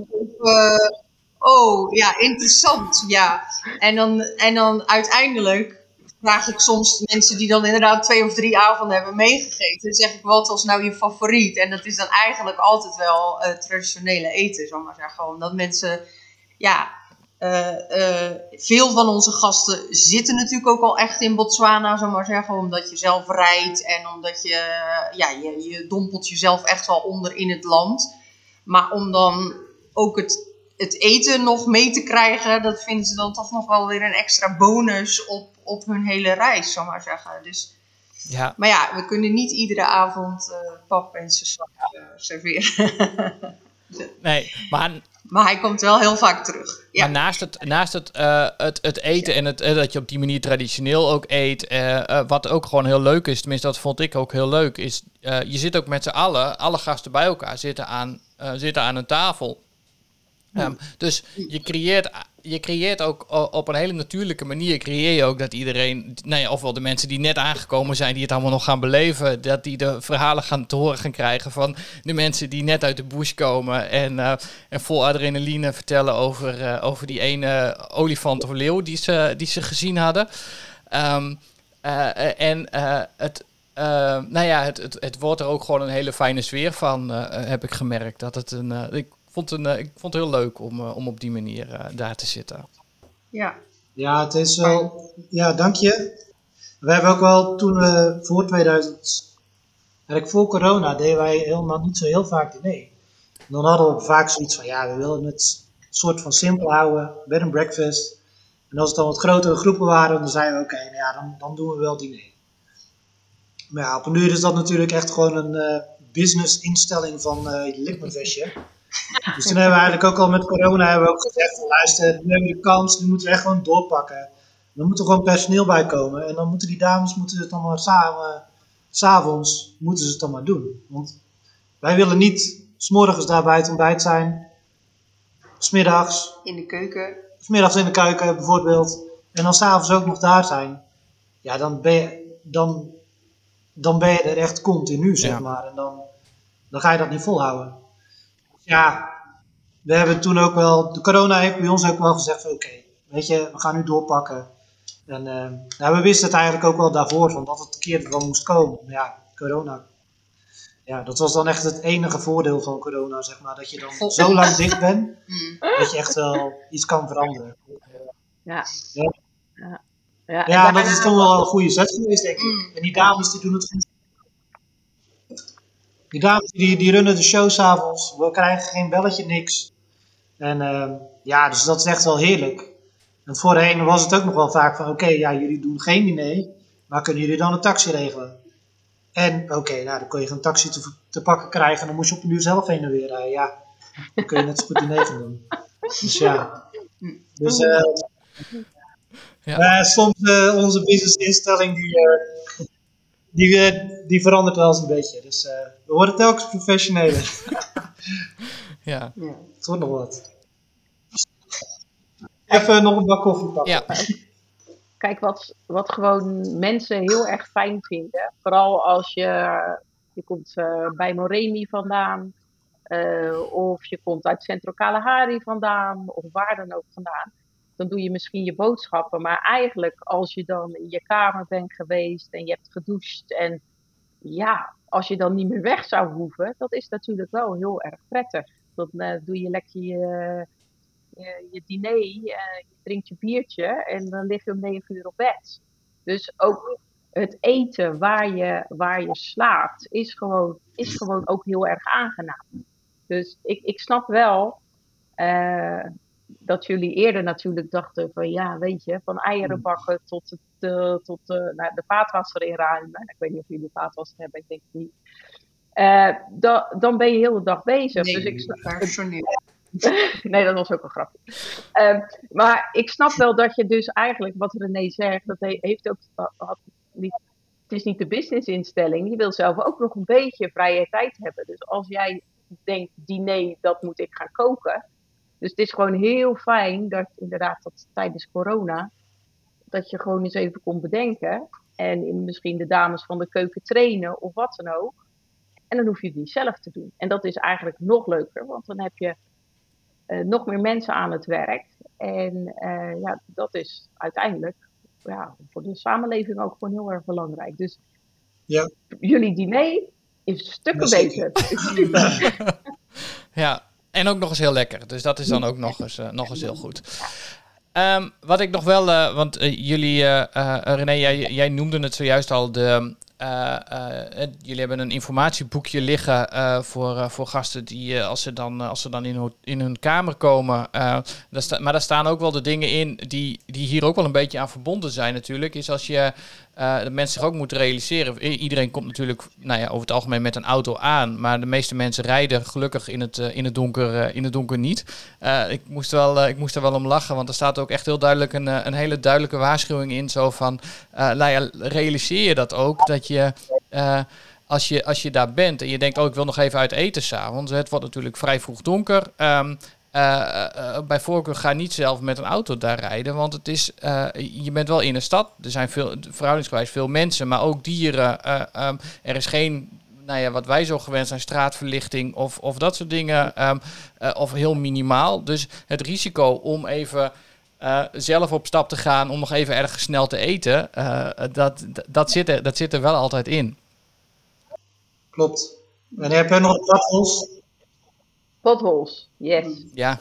uh, oh, ja, interessant, ja. En dan, en dan uiteindelijk vraag ik soms mensen die dan inderdaad twee of drie avonden hebben meegegeten. Dan zeg ik, wat was nou je favoriet? En dat is dan eigenlijk altijd wel uh, traditionele eten, zal ik maar zeggen. Omdat mensen, ja, uh, uh, veel van onze gasten zitten natuurlijk ook al echt in Botswana, zal ik maar zeggen. Omdat je zelf rijdt en omdat je, uh, ja, je, je dompelt jezelf echt wel onder in het land. Maar om dan ook het, het eten nog mee te krijgen, dat vinden ze dan toch nog wel weer een extra bonus op, op hun hele reis, zal ik maar zeggen. Dus, Ja. Maar ja, we kunnen niet iedere avond uh, pap en sausage uh, serveren. Nee, maar... Maar hij komt wel heel vaak terug. Ja. Maar naast het, naast het, uh, het, het eten en het, uh, dat je op die manier traditioneel ook eet, uh, uh, wat ook gewoon heel leuk is, tenminste dat vond ik ook heel leuk, is uh, je zit ook met z'n allen, alle gasten bij elkaar zitten aan, uh, zitten aan een tafel. Um, dus je creëert, je creëert ook op een hele natuurlijke manier, creëer je ook dat iedereen, nou ja, ofwel de mensen die net aangekomen zijn, die het allemaal nog gaan beleven, dat die de verhalen gaan te horen gaan krijgen van de mensen die net uit de bush komen en, uh, en vol adrenaline vertellen over, uh, over die ene olifant of leeuw die ze, die ze gezien hadden. Um, uh, en uh, het... Uh, nou ja, het, het, het wordt er ook gewoon een hele fijne sfeer van, uh, heb ik gemerkt. Dat het een, uh, ik, vond een, uh, ik vond het heel leuk om, uh, om op die manier uh, daar te zitten. Ja. Ja, het is wel... Ja, dank je. We hebben ook wel toen we voor tweeduizend... Eigenlijk voor corona deden wij helemaal niet zo heel vaak diner. En dan hadden we vaak zoiets van, ja, we willen het soort van simpel houden, bed and breakfast. En als het dan wat grotere groepen waren, dan zeiden we, oké, okay, nou ja, dan, dan doen we wel diner. Maar ja, op een uur is dat natuurlijk echt gewoon een uh, business instelling van uh, je likmevestje. Dus toen hebben we eigenlijk ook al met corona hebben we ook gezegd, luister, nu hebben we de kans, nu moeten we echt gewoon doorpakken. Dan moet er gewoon personeel bij komen en dan moeten die dames moeten het dan maar samen, 's avonds moeten ze het dan maar doen. Want wij willen niet 's morgens daar bij het ontbijt zijn, 's middags in de keuken. 's middags in de keuken bijvoorbeeld, en dan 's avonds ook nog daar zijn. Ja, dan ben je, dan, dan ben je er echt continu, zeg Ja. maar. En dan, dan ga je dat niet volhouden. Ja, we hebben toen ook wel, de corona heeft bij ons ook wel gezegd van oké, okay, weet je, we gaan nu doorpakken. En uh, nou, we wisten het eigenlijk ook wel daarvoor, van dat het een keer wel moest komen. Maar ja, corona, ja, dat was dan echt het enige voordeel van corona, zeg maar. Dat je dan zo lang dicht bent, Mm. dat je echt wel iets kan veranderen. Ja. Ja, Ja, ja, en ja dat daarna- is toch wel een goede zet geweest, denk ik. Mm. En die dames die doen het goed. Die dames die, die runnen de show 's avonds. We krijgen geen belletje, niks. En uh, ja, dus dat is echt wel heerlijk. En voorheen was het ook nog wel vaak van, oké, okay, ja, jullie doen geen diner, maar kunnen jullie dan een taxi regelen? En oké, okay, nou, dan kon je geen taxi te, te pakken krijgen en dan moest je op een uur zelf heen en weer rijden. Ja, dan kun je net zo goed diner gaan doen. Dus ja. Dus uh, Ja. uh, soms uh, onze businessinstelling die, uh, die, uh, die verandert wel eens een beetje. Dus uh, we worden telkens professioneler. Ja. Ja. Het wordt nog wat. Even nog een bak koffie pakken. Ja. Kijk, wat, wat gewoon mensen heel erg fijn vinden. Vooral als je, je komt uh, bij Moremi vandaan. Uh, of je komt uit Centro Kalahari vandaan. Of waar dan ook vandaan. Dan doe je misschien je boodschappen. Maar eigenlijk als je dan in je kamer bent geweest. En je hebt gedoucht. En ja, als je dan niet meer weg zou hoeven. Dat is natuurlijk wel heel erg prettig. Dan uh, doe je lekker je... Je, je diner, uh, je drinkt je biertje en dan lig je om negen uur op bed. Dus ook het eten waar je, waar je slaapt is gewoon, is gewoon ook heel erg aangenaam. Dus ik, ik snap wel uh, dat jullie eerder natuurlijk dachten van ja, weet je, van eieren bakken tot, het, uh, tot uh, nou, de vaatwasser inruimen. Ik weet niet of jullie de vaatwasser hebben, ik denk het niet. Uh, da, dan ben je heel de dag bezig. Nee, dus ik snap, personeel. Nee, dat was ook een grapje. Um, maar ik snap wel dat je dus eigenlijk, wat René zegt, dat he, heeft ook, had niet, het is niet de businessinstelling. Je wil zelf ook nog een beetje vrije tijd hebben. Dus als jij denkt, diner, dat moet ik gaan koken. Dus het is gewoon heel fijn dat inderdaad dat tijdens corona, dat je gewoon eens even kon bedenken. En misschien de dames van de keuken trainen of wat dan ook. En dan hoef je het niet zelf te doen. En dat is eigenlijk nog leuker, want dan heb je uh, nog meer mensen aan het werk. En uh, ja, dat is uiteindelijk ja, voor de samenleving ook gewoon heel erg belangrijk. Dus ja. jullie diner is stukken beter. Is super. Ja, en ook nog eens heel lekker. Dus dat is dan ook nog eens, uh, nog eens heel goed. Um, wat ik nog wel, uh, want uh, jullie, uh, uh, René, jij, jij noemde het zojuist al, de, uh, uh, jullie hebben een informatieboekje liggen uh, voor, uh, voor gasten die, uh, als ze dan, uh, als ze dan in, hun, in hun kamer komen, uh, daar sta, maar daar staan ook wel de dingen in die, die hier ook wel een beetje aan verbonden zijn natuurlijk, is als je uh, de mensen zich ook moet realiseren. I- iedereen komt natuurlijk, nou ja, over het algemeen met een auto aan, maar de meeste mensen rijden gelukkig in het, uh, in het donker, uh, in het donker niet. Uh, ik, moest wel, uh, ik moest er wel om lachen, want er staat ook echt heel duidelijk een, uh, een hele duidelijke waarschuwing in, zo van, uh, nou ja, realiseer je dat ook, dat je, uh, als je, als je daar bent en je denkt, oh, ik wil nog even uit eten 's avonds, het wordt natuurlijk vrij vroeg donker, um, Uh, uh, bij voorkeur ga niet zelf met een auto daar rijden, want het is, uh, je bent wel in een stad. Er zijn veel, verhoudingsgewijs veel mensen, maar ook dieren. Uh, um, er is geen, nou ja, wat wij zo gewend zijn, straatverlichting of, of dat soort dingen, um, uh, of heel minimaal. Dus het risico om even uh, zelf op stap te gaan, om nog even ergens snel te eten, uh, dat, dat, zit er, dat zit er wel altijd in. Klopt. En heb jij nog potholes? Potholes, yes. Ja.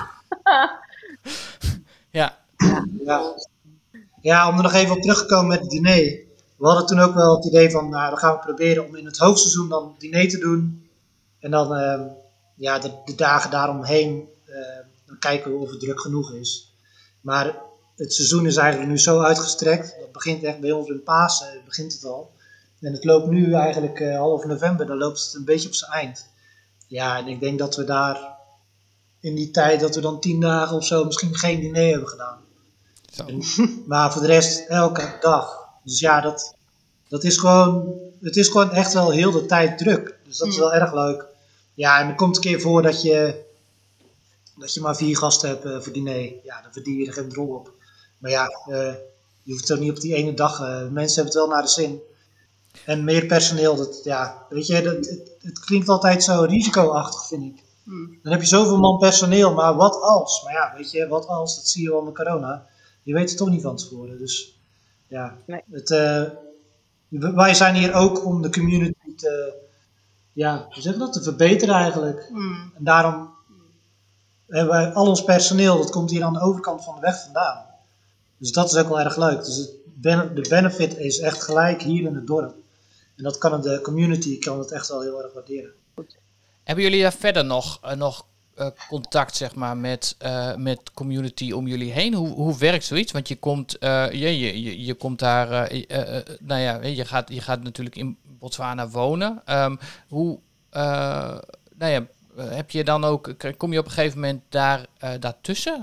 ja. ja. Ja, om er nog even op terug te komen met het diner. We hadden toen ook wel het idee van, nou, dan gaan we proberen om in het hoogseizoen dan het diner te doen. En dan uh, ja, de, de dagen daaromheen, uh, dan kijken we of het druk genoeg is. Maar het seizoen is eigenlijk nu zo uitgestrekt. Dat begint echt bij ons in Pasen, begint het al. En het loopt nu eigenlijk uh, half november, dan loopt het een beetje op zijn eind. Ja, en ik denk dat we daar in die tijd, dat we dan tien dagen of zo misschien geen diner hebben gedaan. Zo. En, maar voor de rest elke dag. Dus ja, dat, dat is gewoon, het is gewoon echt wel heel de tijd druk. Dus dat is wel erg leuk. Ja, en er komt een keer voor dat je, dat je maar vier gasten hebt uh, voor diner. Ja, dan verdien je er geen drol op. Maar ja, uh, je hoeft het ook niet op die ene dag. Uh, mensen hebben het wel naar de zin. En meer personeel, dat, ja, weet je, dat, het, het klinkt altijd zo risicoachtig, vind ik. Hmm. Dan heb je zoveel man personeel, maar wat als? Maar ja, weet je, wat als, dat zie je wel met corona. Je weet het toch niet van tevoren. Dus ja, nee. het, uh, wij zijn hier ook om de community te, ja, hoe zeg je dat, te verbeteren eigenlijk. Hmm. En daarom hebben wij al ons personeel, dat komt hier aan de overkant van de weg vandaan. Dus dat is ook wel erg leuk. Dus het, de benefit is echt gelijk hier in het dorp. En dat kan de community kan het echt wel heel erg waarderen. Hebben jullie daar verder nog, uh, nog uh, contact zeg maar, met, uh, met community om jullie heen? Hoe, hoe werkt zoiets? Want je komt, uh, je, je, je, je komt daar, uh, uh, uh, nou ja, je gaat, je gaat natuurlijk in Botswana wonen. Um, hoe, uh, nou ja, heb je dan ook, kom je op een gegeven moment daar, uh, daartussen?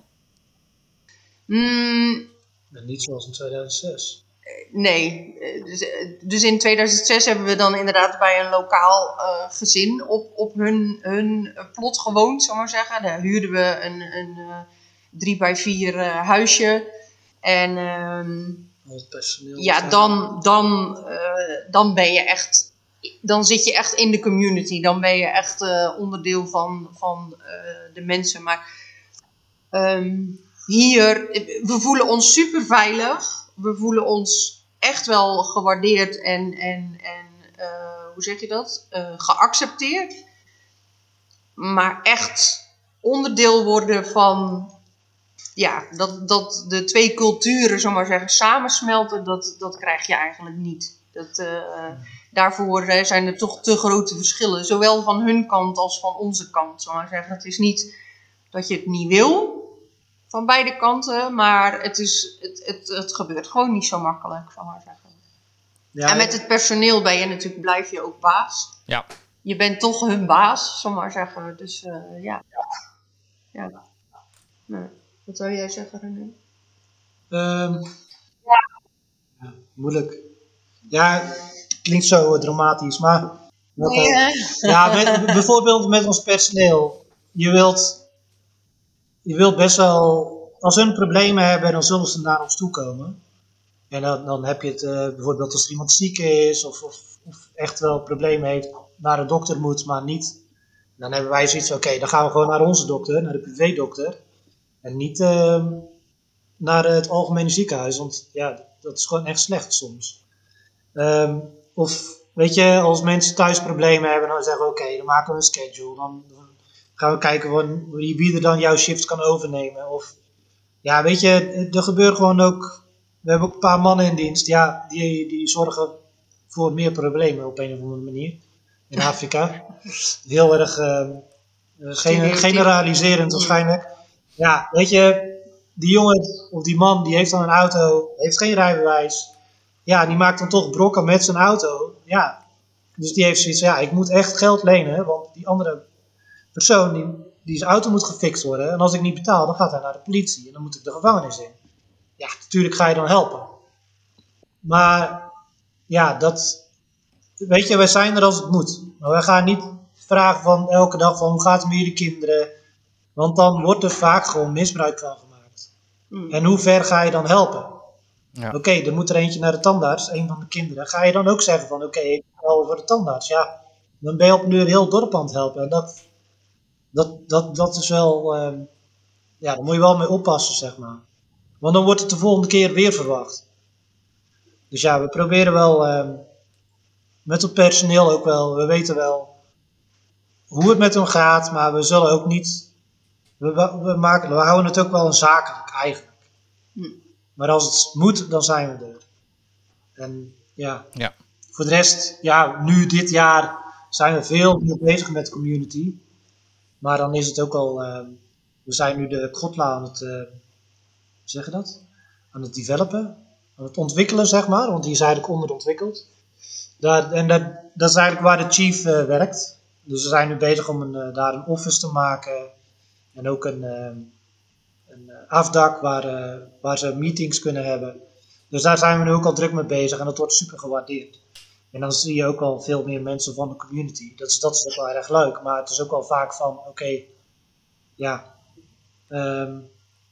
Mm. Niet zoals in tweeduizend zes. Nee, dus, dus in tweeduizend zes hebben we dan inderdaad bij een lokaal uh, gezin op, op hun, hun plot gewoond, zal ik maar zeggen. Daar huurden we een, een uh, drie bij vier uh, huisje. En um, ja, dan, dan, uh, dan ben je echt, dan zit je echt in de community. Dan ben je echt uh, onderdeel van, van uh, de mensen. Maar um, hier, we voelen ons super veilig. We voelen ons echt wel gewaardeerd en, en, en uh, hoe zeg je dat? Uh, geaccepteerd. Maar echt onderdeel worden van, ja, dat, dat de twee culturen, zal maar zeggen, samensmelten, dat, dat krijg je eigenlijk niet. Dat, uh, daarvoor uh, zijn er toch te grote verschillen. Zowel van hun kant als van onze kant, zal maar zeggen. Het is niet dat je het niet wil. Van beide kanten, maar het, is, het, het, het gebeurt gewoon niet zo makkelijk, zal maar zeggen. Ja, en met het personeel ben je natuurlijk, blijf je ook baas. Ja. Je bent toch hun baas, zal maar zeggen. Dus uh, ja. ja. Nou, wat zou jij zeggen, René? Um, ja. ja. Moeilijk. Ja, het klinkt zo uh, dramatisch, maar... Met, uh, yeah. Ja, met, bijvoorbeeld met ons personeel. Je wilt... Je wilt best wel, als hun problemen hebben, dan zullen ze naar ons toe komen. En dan, dan heb je het uh, bijvoorbeeld als er iemand ziek is of, of, of echt wel problemen heeft, naar de dokter moet, maar niet Dan hebben wij zoiets van, oké, okay, dan gaan we gewoon naar onze dokter, naar de privédokter. En niet uh, naar het algemene ziekenhuis, want ja, dat is gewoon echt slecht soms. Um, of, weet je, als mensen thuis problemen hebben, dan zeggen we, oké, okay, dan maken we een schedule. Dan gaan we kijken wie er dan jouw shift kan overnemen. Of, ja, weet je, er gebeurt gewoon ook, we hebben ook een paar mannen in dienst, ja, die, die zorgen voor meer problemen op een of andere manier. In Afrika. Heel erg uh, gen- generaliserend waarschijnlijk. Ja, weet je, die jongen of die man die heeft dan een auto, heeft geen rijbewijs. Ja, die maakt dan toch brokken met zijn auto. Ja, dus die heeft zoiets van, ja, ik moet echt geld lenen, want die andere persoon, die, die zijn auto moet gefixt worden. En als ik niet betaal, dan gaat hij naar de politie en dan moet ik de gevangenis in. Ja, natuurlijk ga je dan helpen. Maar, ja, dat... Weet je, wij zijn er als het moet. Maar wij gaan niet vragen van elke dag van hoe gaat het met jullie kinderen. Want dan wordt er vaak gewoon misbruik van gemaakt. Mm. En hoe ver ga je dan helpen? Ja. Oké, okay, er moet er eentje naar de tandarts, een van de kinderen. Ga je dan ook zeggen van oké, okay, ik ga over de tandarts. Ja, dan ben je op nu een heel dorp aan het helpen. En dat, dat, dat, dat is wel, uh, ja, daar moet je wel mee oppassen, zeg maar. Want dan wordt het de volgende keer weer verwacht. Dus ja, we proberen wel... Uh, Met het personeel ook wel. We weten wel hoe het met hem gaat, maar we zullen ook niet... We, we, maken, we houden het ook wel een zakelijk eigenlijk. Hm. Maar als het moet, dan zijn we er. En ja, ja. Voor de rest, ja, nu dit jaar zijn we veel meer bezig met community. Maar dan is het ook al... Uh, we zijn nu de Gotla aan het... Uh, hoe zeg je dat? Aan het developen. Aan het ontwikkelen, zeg maar. Want die is eigenlijk onderontwikkeld. Daar, en dat, dat is eigenlijk waar de chief uh, werkt. Dus we zijn nu bezig om een, uh, daar een office te maken. En ook een, uh, een uh, afdak waar, uh, waar ze meetings kunnen hebben. Dus daar zijn we nu ook al druk mee bezig. En dat wordt super gewaardeerd. En dan zie je ook al veel meer mensen van de community. Dat is, dat is ook wel erg leuk. Maar het is ook wel vaak van, oké, okay, ja... Um,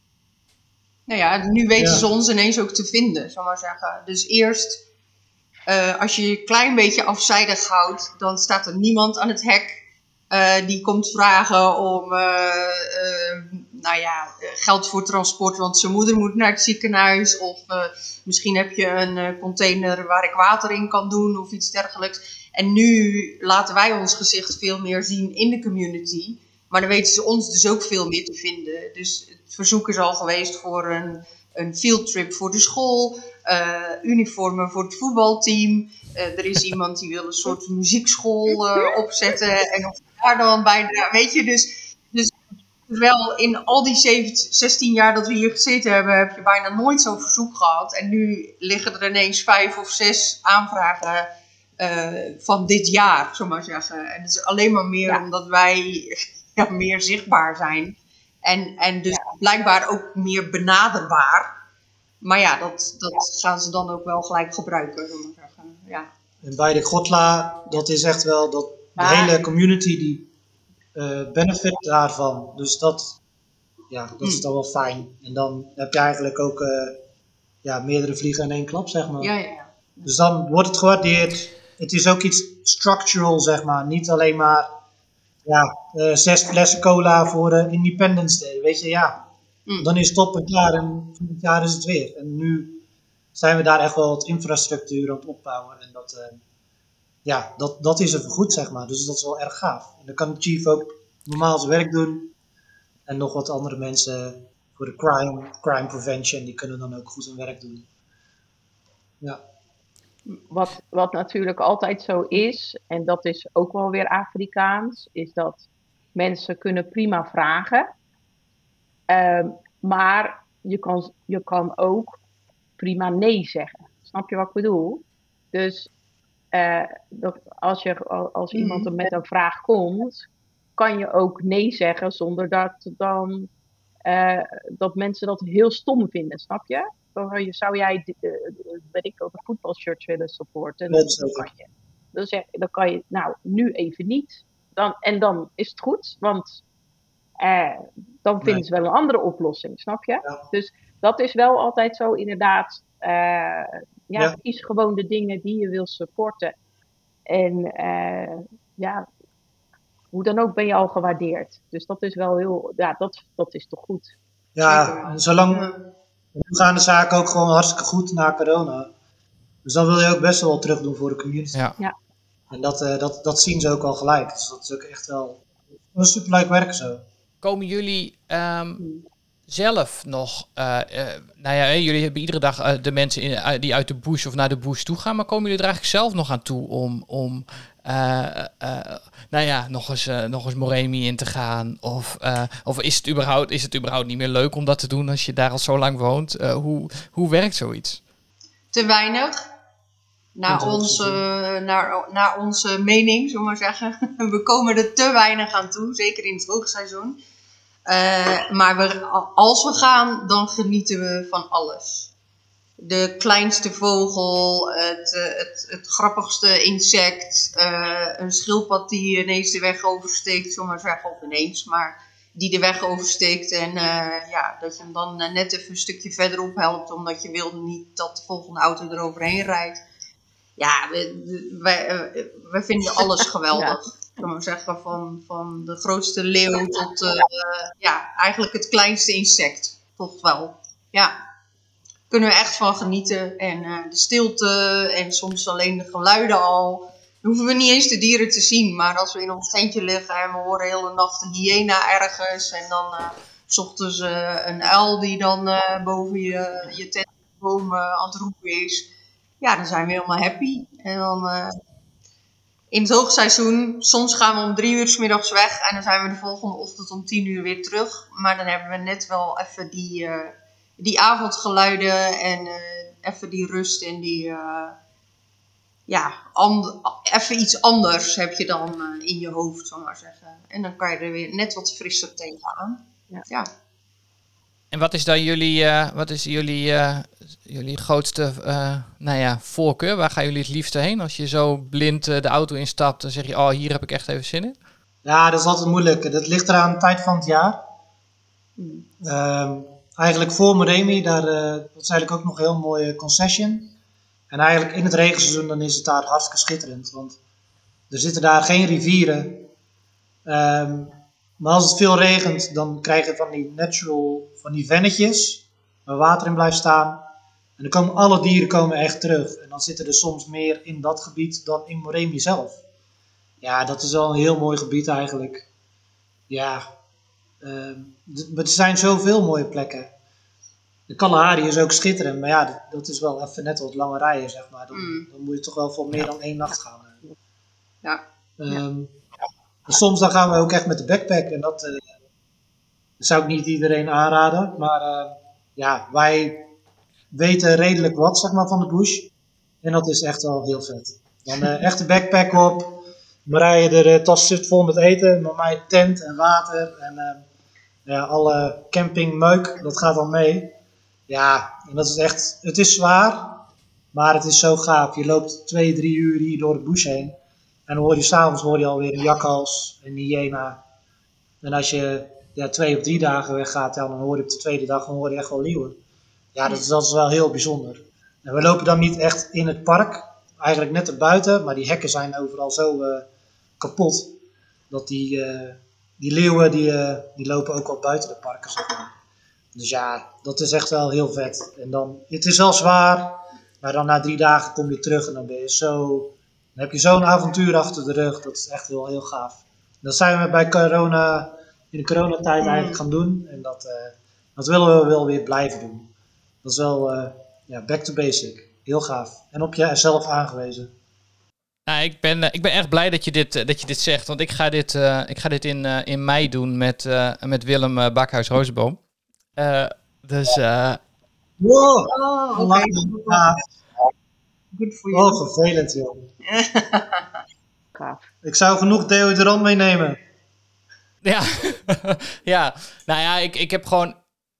nou ja, nu weten ja. ze ons ineens ook te vinden, zal ik maar zeggen. Dus eerst... Uh, als je je een klein beetje afzijdig houdt, dan staat er niemand aan het hek uh, die komt vragen om uh, uh, nou ja, geld voor transport, want zijn moeder moet naar het ziekenhuis. Of uh, misschien heb je een uh, container waar ik water in kan doen of iets dergelijks. En nu laten wij ons gezicht veel meer zien in de community. Maar dan weten ze ons dus ook veel meer te vinden. Dus het verzoek is al geweest voor een, een fieldtrip voor de school. Uh, uniformen voor het voetbalteam. Uh, er is iemand die wil een soort muziekschool uh, opzetten. En of daar dan bij... Weet je, dus... dus terwijl in al die zeventien, zestien jaar dat we hier gezeten hebben... heb je bijna nooit zo'n verzoek gehad. En nu liggen er ineens vijf of zes aanvragen... Uh, van dit jaar, zullen we maar zeggen. En het is alleen maar meer ja. omdat wij ja, meer zichtbaar zijn. En, en dus ja. blijkbaar ook meer benaderbaar. Maar ja, dat, dat gaan ze dan ook wel gelijk gebruiken, zullen we maar zeggen. Ja. En bij de Gotla, dat is echt wel dat de maar, hele community die uh, benefit daarvan. Dus dat, ja, dat is dan wel fijn. En dan heb je eigenlijk ook uh, ja, meerdere vliegen in één klap, zeg maar. Ja, ja, ja. Dus dan wordt het gewaardeerd. Het is ook iets structural, zeg maar. Niet alleen maar ja, uh, zes flessen cola voor uh, Independence Day. Weet je, ja. Mm. Dan is het op en klaar en van het jaar is het weer. En nu zijn we daar echt wel wat infrastructuur aan het opbouwen. En dat, uh, ja, dat, dat is even goed, zeg maar. Dus dat is wel erg gaaf. En dan kan de chief ook normaal zijn werk doen. En nog wat andere mensen voor de crime, crime prevention, die kunnen dan ook goed hun werk doen. Ja. Wat, wat natuurlijk altijd zo is, en dat is ook wel weer Afrikaans, is dat mensen kunnen prima vragen. Um, maar je kan, je kan ook prima nee zeggen. Snap je wat ik bedoel? Dus uh, dat als, je, als iemand er met een vraag komt, kan je ook nee zeggen zonder dat, dan, uh, dat mensen dat heel stom vinden. Snap je? Zou jij, uh, weet ik wel, de voetbalshirts willen supporten? Dan, dan kan je. Dan, zeg, dan kan je, nou, nu even niet. Dan, en dan is het goed, want uh, dan vinden nee. ze wel een andere oplossing, snap je? Ja. Dus dat is wel altijd zo, inderdaad. Uh, ja, ja, kies gewoon de dingen die je wil supporten. En uh, ja, hoe dan ook ben je al gewaardeerd. Dus dat is wel heel, ja, dat, dat is toch goed. Ja, en zolang nu gaan de zaken ook gewoon hartstikke goed na corona. Dus dan wil je ook best wel wat terug doen voor de community. Ja. Ja. En dat, uh, dat, dat zien ze ook al gelijk. Dus dat is ook echt wel een superleuk werk zo. Komen jullie um, zelf nog, uh, uh, nou ja, jullie hebben iedere dag uh, de mensen in, uh, die uit de bush of naar de bush toe gaan, maar komen jullie er eigenlijk zelf nog aan toe om, om uh, uh, nou ja, nog eens, uh, nog eens Moremi in te gaan? Of, uh, of is, het überhaupt, is het überhaupt niet meer leuk om dat te doen als je daar al zo lang woont? Uh, hoe, hoe werkt zoiets? Te weinig. Naar onze, naar, naar onze mening, zullen we maar zeggen. We komen er te weinig aan toe, zeker in het hoogseizoen. Uh, maar we, als we gaan, dan genieten we van alles. De kleinste vogel, het, het, het grappigste insect, uh, een schildpad die ineens de weg oversteekt, zullen we maar zeggen, of ineens, maar die de weg oversteekt. En uh, ja, dat je hem dan net even een stukje verderop helpt, omdat je wil niet dat de volgende auto eroverheen rijdt. Ja, wij, wij vinden alles geweldig. Ja. Ik kan maar zeggen, van, van de grootste leeuw tot uh, ja, eigenlijk het kleinste insect. Toch wel. Ja, kunnen we echt van genieten. En uh, de stilte en soms alleen de geluiden al. Dan hoeven we niet eens de dieren te zien. Maar als we in ons tentje liggen en we horen heel de nacht een hyena ergens. En dan uh, 's ochtends uh, een uil die dan uh, boven je, je tentboom uh, aan het roepen is. Ja, dan zijn we helemaal happy. En dan uh, in het hoogseizoen, soms gaan we om drie uur 's middags weg. En dan zijn we de volgende ochtend om tien uur weer terug. Maar dan hebben we net wel even die, uh, die avondgeluiden en uh, even die rust en die, uh, ja, and- even iets anders heb je dan uh, in je hoofd, zal ik maar zeggen. En dan kan je er weer net wat frisser tegenaan. Ja. ja. En wat is dan jullie, uh, wat is jullie, uh, jullie grootste uh, nou ja, voorkeur? Waar gaan jullie het liefste heen? Als je zo blind uh, de auto instapt, dan zeg je, oh, hier heb ik echt even zin in. Ja, dat is altijd moeilijk. Dat ligt eraan de tijd van het jaar. Mm. Uh, eigenlijk voor Moremi, daar, uh, dat is eigenlijk ook nog een heel mooie concession. En eigenlijk in het regenseizoen, dan is het daar hartstikke schitterend. Want er zitten daar geen rivieren. Um, Maar als het veel regent, dan krijg je van die natural, van die vennetjes, waar water in blijft staan. En dan komen alle dieren komen echt terug. En dan zitten er soms meer in dat gebied dan in Moremi zelf. Ja, dat is wel een heel mooi gebied eigenlijk. Ja, uh, d- er zijn zoveel mooie plekken. De Kalahari is ook schitterend, maar ja, dat, dat is wel even net wat lange rijden, zeg maar. Dan, mm. dan moet je toch wel voor meer dan één nacht gaan. Ja. Um, ja. Soms dan gaan we ook echt met de backpack en dat uh, zou ik niet iedereen aanraden. Maar uh, ja, wij weten redelijk wat, zeg maar, van de bush. En dat is echt wel heel vet. Dan uh, echt de backpack op. Marije, de uh, tas zit vol met eten. Met mij tent en water. En uh, ja, alle campingmeuk, dat gaat dan mee. Ja, en dat is echt, het is zwaar. Maar het is zo gaaf. Je loopt twee, drie uur hier door het bush heen. En dan hoor je s'avonds hoor je alweer een jakhals, een hyena. En als je ja, twee of drie dagen weggaat, ja, dan hoor je op de tweede dag dan hoor je echt wel leeuwen. Ja, dat is, dat is wel heel bijzonder. En we lopen dan niet echt in het park, eigenlijk net erbuiten, maar die hekken zijn overal zo uh, kapot. Dat die, uh, die leeuwen, die, uh, die lopen ook al buiten de parken, zeg maar. Dus ja, dat is echt wel heel vet. En dan, het is wel zwaar, maar dan na drie dagen kom je terug en dan ben je zo... Dan heb je zo'n avontuur achter de rug, dat is echt wel heel gaaf. Dat zijn we bij corona, in de coronatijd eigenlijk gaan doen. En dat, uh, dat willen we wel weer blijven doen. Dat is wel uh, ja, back to basic. Heel gaaf. En op jezelf aangewezen. Nou, ik ben, uh, ik ben echt blij dat je dit, uh, dat je dit zegt. Want ik ga dit, uh, ik ga dit in, uh, in mei doen met, uh, met Willem uh, Bakhuis-Rozenboom. Uh, dus... Uh... Wow! Oh, oké. Okay. Goed voor je. Oh, vervelend, joh. Gaaf. Ik zou genoeg deodorant meenemen. Ja, ja. Nou ja, ik, ik heb gewoon...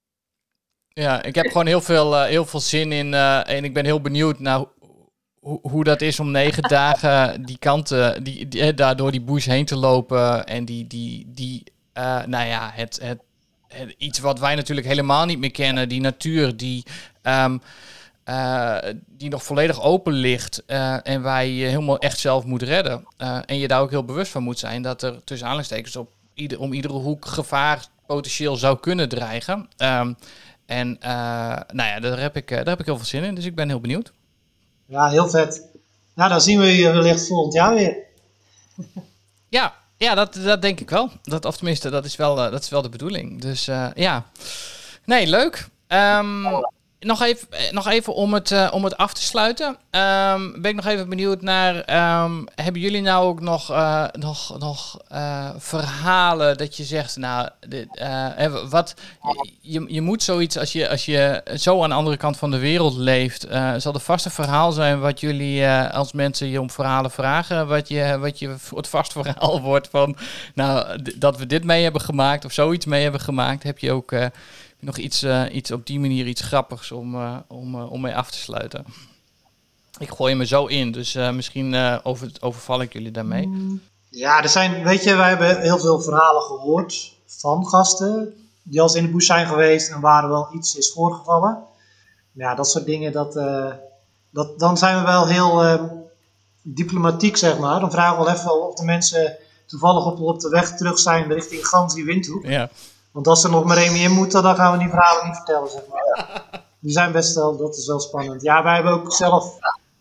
Ja, ik heb gewoon heel veel, uh, heel veel zin in... Uh, en ik ben heel benieuwd naar hoe, hoe dat is om negen dagen die kanten... Die, die, eh, daar door die bush heen te lopen. En die... die, die uh, nou ja, het, het, het... Iets wat wij natuurlijk helemaal niet meer kennen. Die natuur, die... Um, uh, die nog volledig open ligt uh, en waar je je helemaal echt zelf moet redden. Uh, en je daar ook heel bewust van moet zijn dat er tussen aanhalingstekens op ieder, om iedere hoek gevaar potentieel zou kunnen dreigen. Um, en uh, nou ja, daar heb, ik, uh, daar heb ik heel veel zin in, dus ik ben heel benieuwd. Ja, heel vet. Nou, dan zien we je wellicht volgend jaar weer. Ja, ja dat, dat denk ik wel. Dat, of tenminste, dat is wel, uh, dat is wel de bedoeling. Dus uh, ja, nee, leuk. Um, nog, even, nog even om het, uh, om het af te sluiten. Um, ben ik nog even benieuwd naar... Um, hebben jullie nou ook nog, uh, nog, nog uh, verhalen dat je zegt... Nou, dit, uh, wat, je, je moet zoiets, als je, als je zo aan de andere kant van de wereld leeft... Uh, zal er vast een verhaal zijn wat jullie uh, als mensen je om verhalen vragen... Wat je, wat je het vast verhaal wordt van... Nou, d- dat we dit mee hebben gemaakt of zoiets mee hebben gemaakt. Heb je ook... Uh, nog iets, uh, iets op die manier, iets grappigs om, uh, om, uh, om mee af te sluiten. Ik gooi me zo in, dus uh, misschien uh, over, overval ik jullie daarmee. Ja, er zijn, weet je, wij hebben heel veel verhalen gehoord van gasten die al eens in de bush zijn geweest en waar er wel iets is voorgevallen. Ja, dat soort dingen, dat, uh, dat, dan zijn we wel heel uh, diplomatiek, zeg maar. Dan vragen we wel even of de mensen toevallig op, op de weg terug zijn richting Gans die Windhoek. Ja. Want als er nog maar één meer in moeten, dan gaan we die verhalen niet vertellen, zeg maar. Die zijn best wel, dat is wel spannend. Ja, wij hebben ook zelf,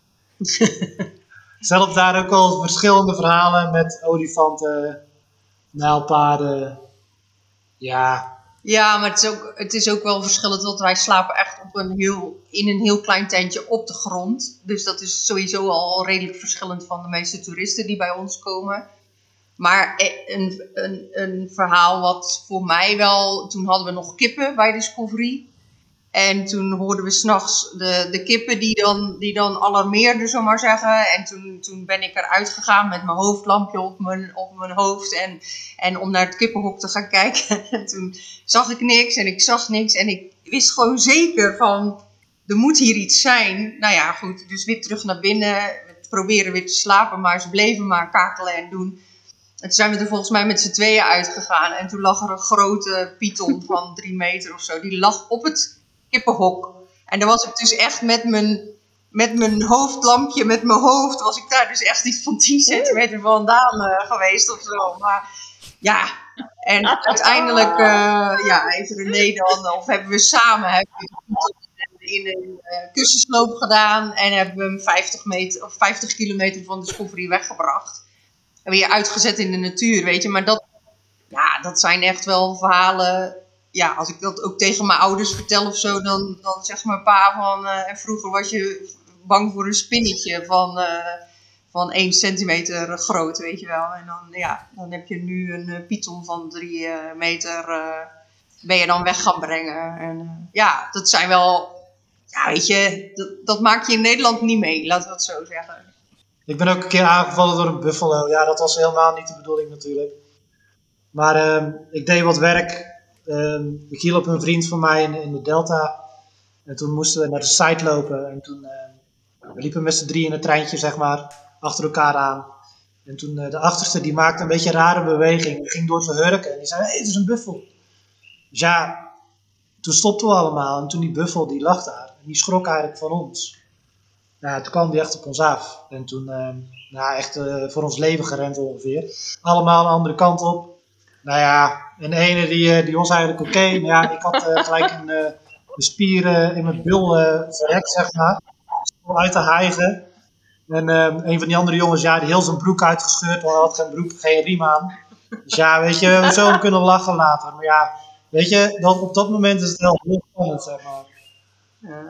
zelf daar ook al verschillende verhalen met olifanten, nijlpaarden. Ja. Ja, maar het is, ook, het is ook wel verschillend, want wij slapen echt op een heel, in een heel klein tentje op de grond. Dus dat is sowieso al redelijk verschillend van de meeste toeristen die bij ons komen. Maar een, een, een verhaal wat voor mij wel... Toen hadden we nog kippen bij Discovery. En toen hoorden we 's nachts de, de kippen die dan, die dan alarmeerden, zomaar maar zeggen. En toen, toen ben ik eruit gegaan met mijn hoofdlampje op mijn, op mijn hoofd. En, en om naar het kippenhok te gaan kijken. En toen zag ik niks en ik zag niks. En ik wist gewoon zeker van... Er moet hier iets zijn. Nou ja, goed. Dus weer terug naar binnen. We proberen weer te slapen. Maar ze bleven maar kakelen en doen... En toen zijn we er volgens mij met z'n tweeën uitgegaan. En toen lag er een grote python van drie meter of zo. Die lag op het kippenhok. En daar was ik dus echt met mijn, met mijn hoofdlampje, met mijn hoofd... was ik daar dus echt iets van tien centimeter vandaan uh, geweest of zo. Maar ja, en uiteindelijk uh, ja, heeft René dan... Of hebben we samen hebben we in een uh, kussensloop gedaan. En hebben we hem vijftig, meter, of vijftig kilometer van Discovery weggebracht. En weer uitgezet in de natuur, weet je. Maar dat, ja, dat zijn echt wel verhalen... Ja, als ik dat ook tegen mijn ouders vertel of zo... dan, dan zegt mijn pa van... Uh, en vroeger was je bang voor een spinnetje van, uh, van één centimeter groot, weet je wel. En dan, ja, dan heb je nu een uh, python van drie uh, meter... Uh, ben je dan weg gaan brengen. En uh, ja, dat zijn wel... Ja, weet je, dat, dat maak je in Nederland niet mee, laten we het zo zeggen. Ik ben ook een keer aangevallen door een buffalo. Ja, dat was helemaal niet de bedoeling natuurlijk. Maar uh, ik deed wat werk. Uh, ik hielp een vriend van mij in, in de Delta. En toen moesten we naar de site lopen. En toen uh, we liepen met z'n drie in een treintje, zeg maar, achter elkaar aan. En toen uh, de achterste, die maakte een beetje een rare beweging. Die ging door zijn hurken. En die zei, hé, hey, het is een buffel. Dus ja, toen stopten we allemaal. En toen die buffel, die lag daar. En die schrok eigenlijk van ons. Nou, toen kwam die echt op ons af. En toen, uh, nou, echt uh, voor ons leven gerend ongeveer. Allemaal een andere kant op. Nou ja, en de ene die, uh, die was eigenlijk oké. Okay. Ja, ik had uh, gelijk een, uh, een spier uh, in mijn bil uh, verrekt, zeg maar. Uit te hijgen. En uh, een van die andere jongens, ja, die heel zijn broek uitgescheurd. Want hij had geen broek, geen riem aan. Dus ja, weet je, we hebben zo kunnen lachen later. Maar ja, weet je, dat, op dat moment is het wel heel spannend, zeg maar. Ja.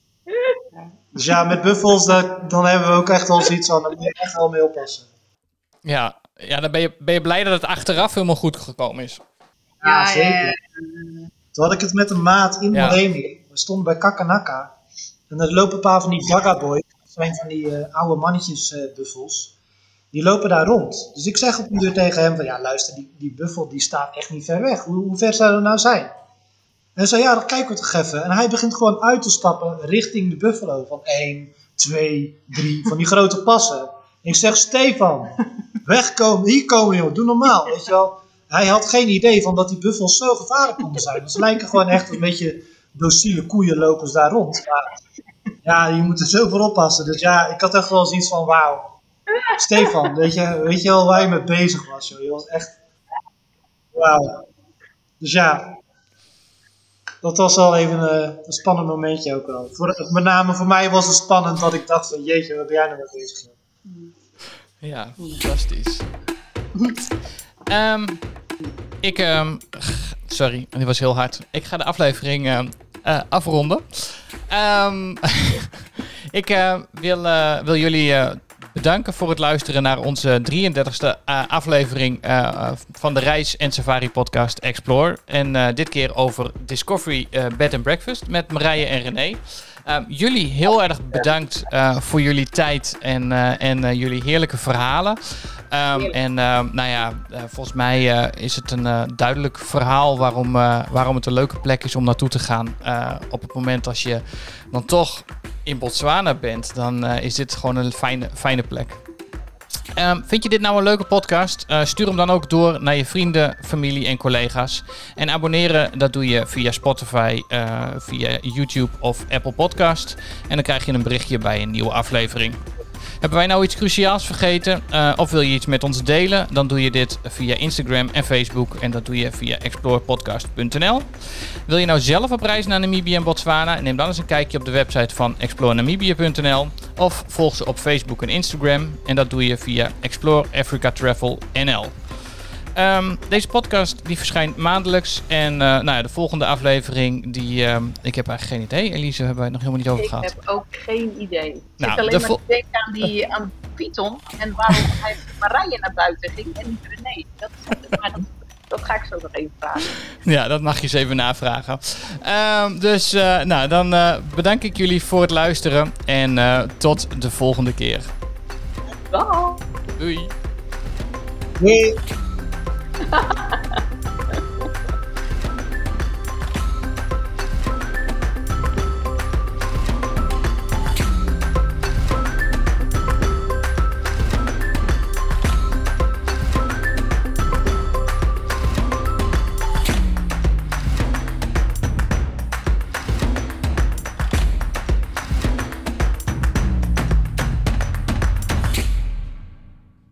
Dus ja, met buffels, dat, dan hebben we ook echt wel zoiets van, daar moet je echt wel mee oppassen. Ja, ja dan ben je, ben je blij dat het achteraf helemaal goed gekomen is. Ja, ja zeker. Ja, ja. Toen had ik het met een maat in ja. Miami. We stonden bij Kakanaka. En er lopen een paar van die Dagaboy. Dat zijn van die uh, oude mannetjes uh, buffels. Die lopen daar rond. Dus ik zeg op een uur tegen hem van, ja luister, die, die buffel die staat echt niet ver weg. Hoe, hoe ver zou dat nou zijn? En hij zei, ja, dan kijken we toch even. En hij begint gewoon uit te stappen richting de buffalo. Van één, twee, drie, van die grote passen. En ik zeg, Stefan, wegkomen, hier komen joh, doe normaal, weet je wel. Hij had geen idee van dat die buffels zo gevaarlijk konden zijn. Ze lijken gewoon echt een beetje dociele koeien lopen daar rond. Maar Ja, je moet er zo voor oppassen. Dus ja, ik had echt wel zoiets van, wauw. Stefan, weet je, weet je wel waar je mee bezig was, joh. Je was echt, wauw. Dus ja, dat was wel even een, een spannend momentje ook wel. Voor, met name voor mij was het spannend dat ik dacht van, jeetje, wat ben jij nou mee bezig? Ja, fantastisch. um, ik, um, sorry, dit was heel hard. Ik ga de aflevering uh, uh, afronden. Um, ik uh, wil, uh, wil jullie uh, bedanken voor het luisteren naar onze drieëndertigste uh, aflevering uh, van de Reis en Safari podcast Explore. En uh, dit keer over Discovery uh, Bed and Breakfast met Marije en René. Uh, jullie heel erg bedankt uh, voor jullie tijd en, uh, en uh, jullie heerlijke verhalen. Um, en uh, nou ja, uh, volgens mij uh, is het een uh, duidelijk verhaal waarom, uh, waarom het een leuke plek is om naartoe te gaan. Uh, op het moment als je dan toch in Botswana bent, dan uh, is dit gewoon een fijne, fijne plek. Um, vind je dit nou een leuke podcast? Uh, stuur hem dan ook door naar je vrienden, familie en collega's. En abonneren, dat doe je via Spotify, uh, via YouTube of Apple Podcast. En dan krijg je een berichtje bij een nieuwe aflevering. Hebben wij nou iets cruciaals vergeten? Uh, of wil je iets met ons delen? Dan doe je dit via Instagram en Facebook. En dat doe je via explore podcast punt n l. Wil je nou zelf op reis naar Namibië en Botswana? Neem dan eens een kijkje op de website van explore namibia punt n l. Of volg ze op Facebook en Instagram. En dat doe je via Explore Africa Travel N L. Um, deze podcast die verschijnt maandelijks. En uh, nou ja, de volgende aflevering, die, um, ik heb eigenlijk geen idee. Elise, hebben wij het nog helemaal niet over ik gehad. Ik heb ook geen idee. Ik nou, zit alleen de maar te denken aan die aan Python. En waarom hij Marije naar buiten ging en niet René. Dat, maar dat, dat ga ik zo nog even vragen. Ja, dat mag je eens even navragen. Um, dus uh, nou, dan uh, bedank ik jullie voor het luisteren. En uh, tot de volgende keer. Dag. Doei. Nee. Ha ha ha.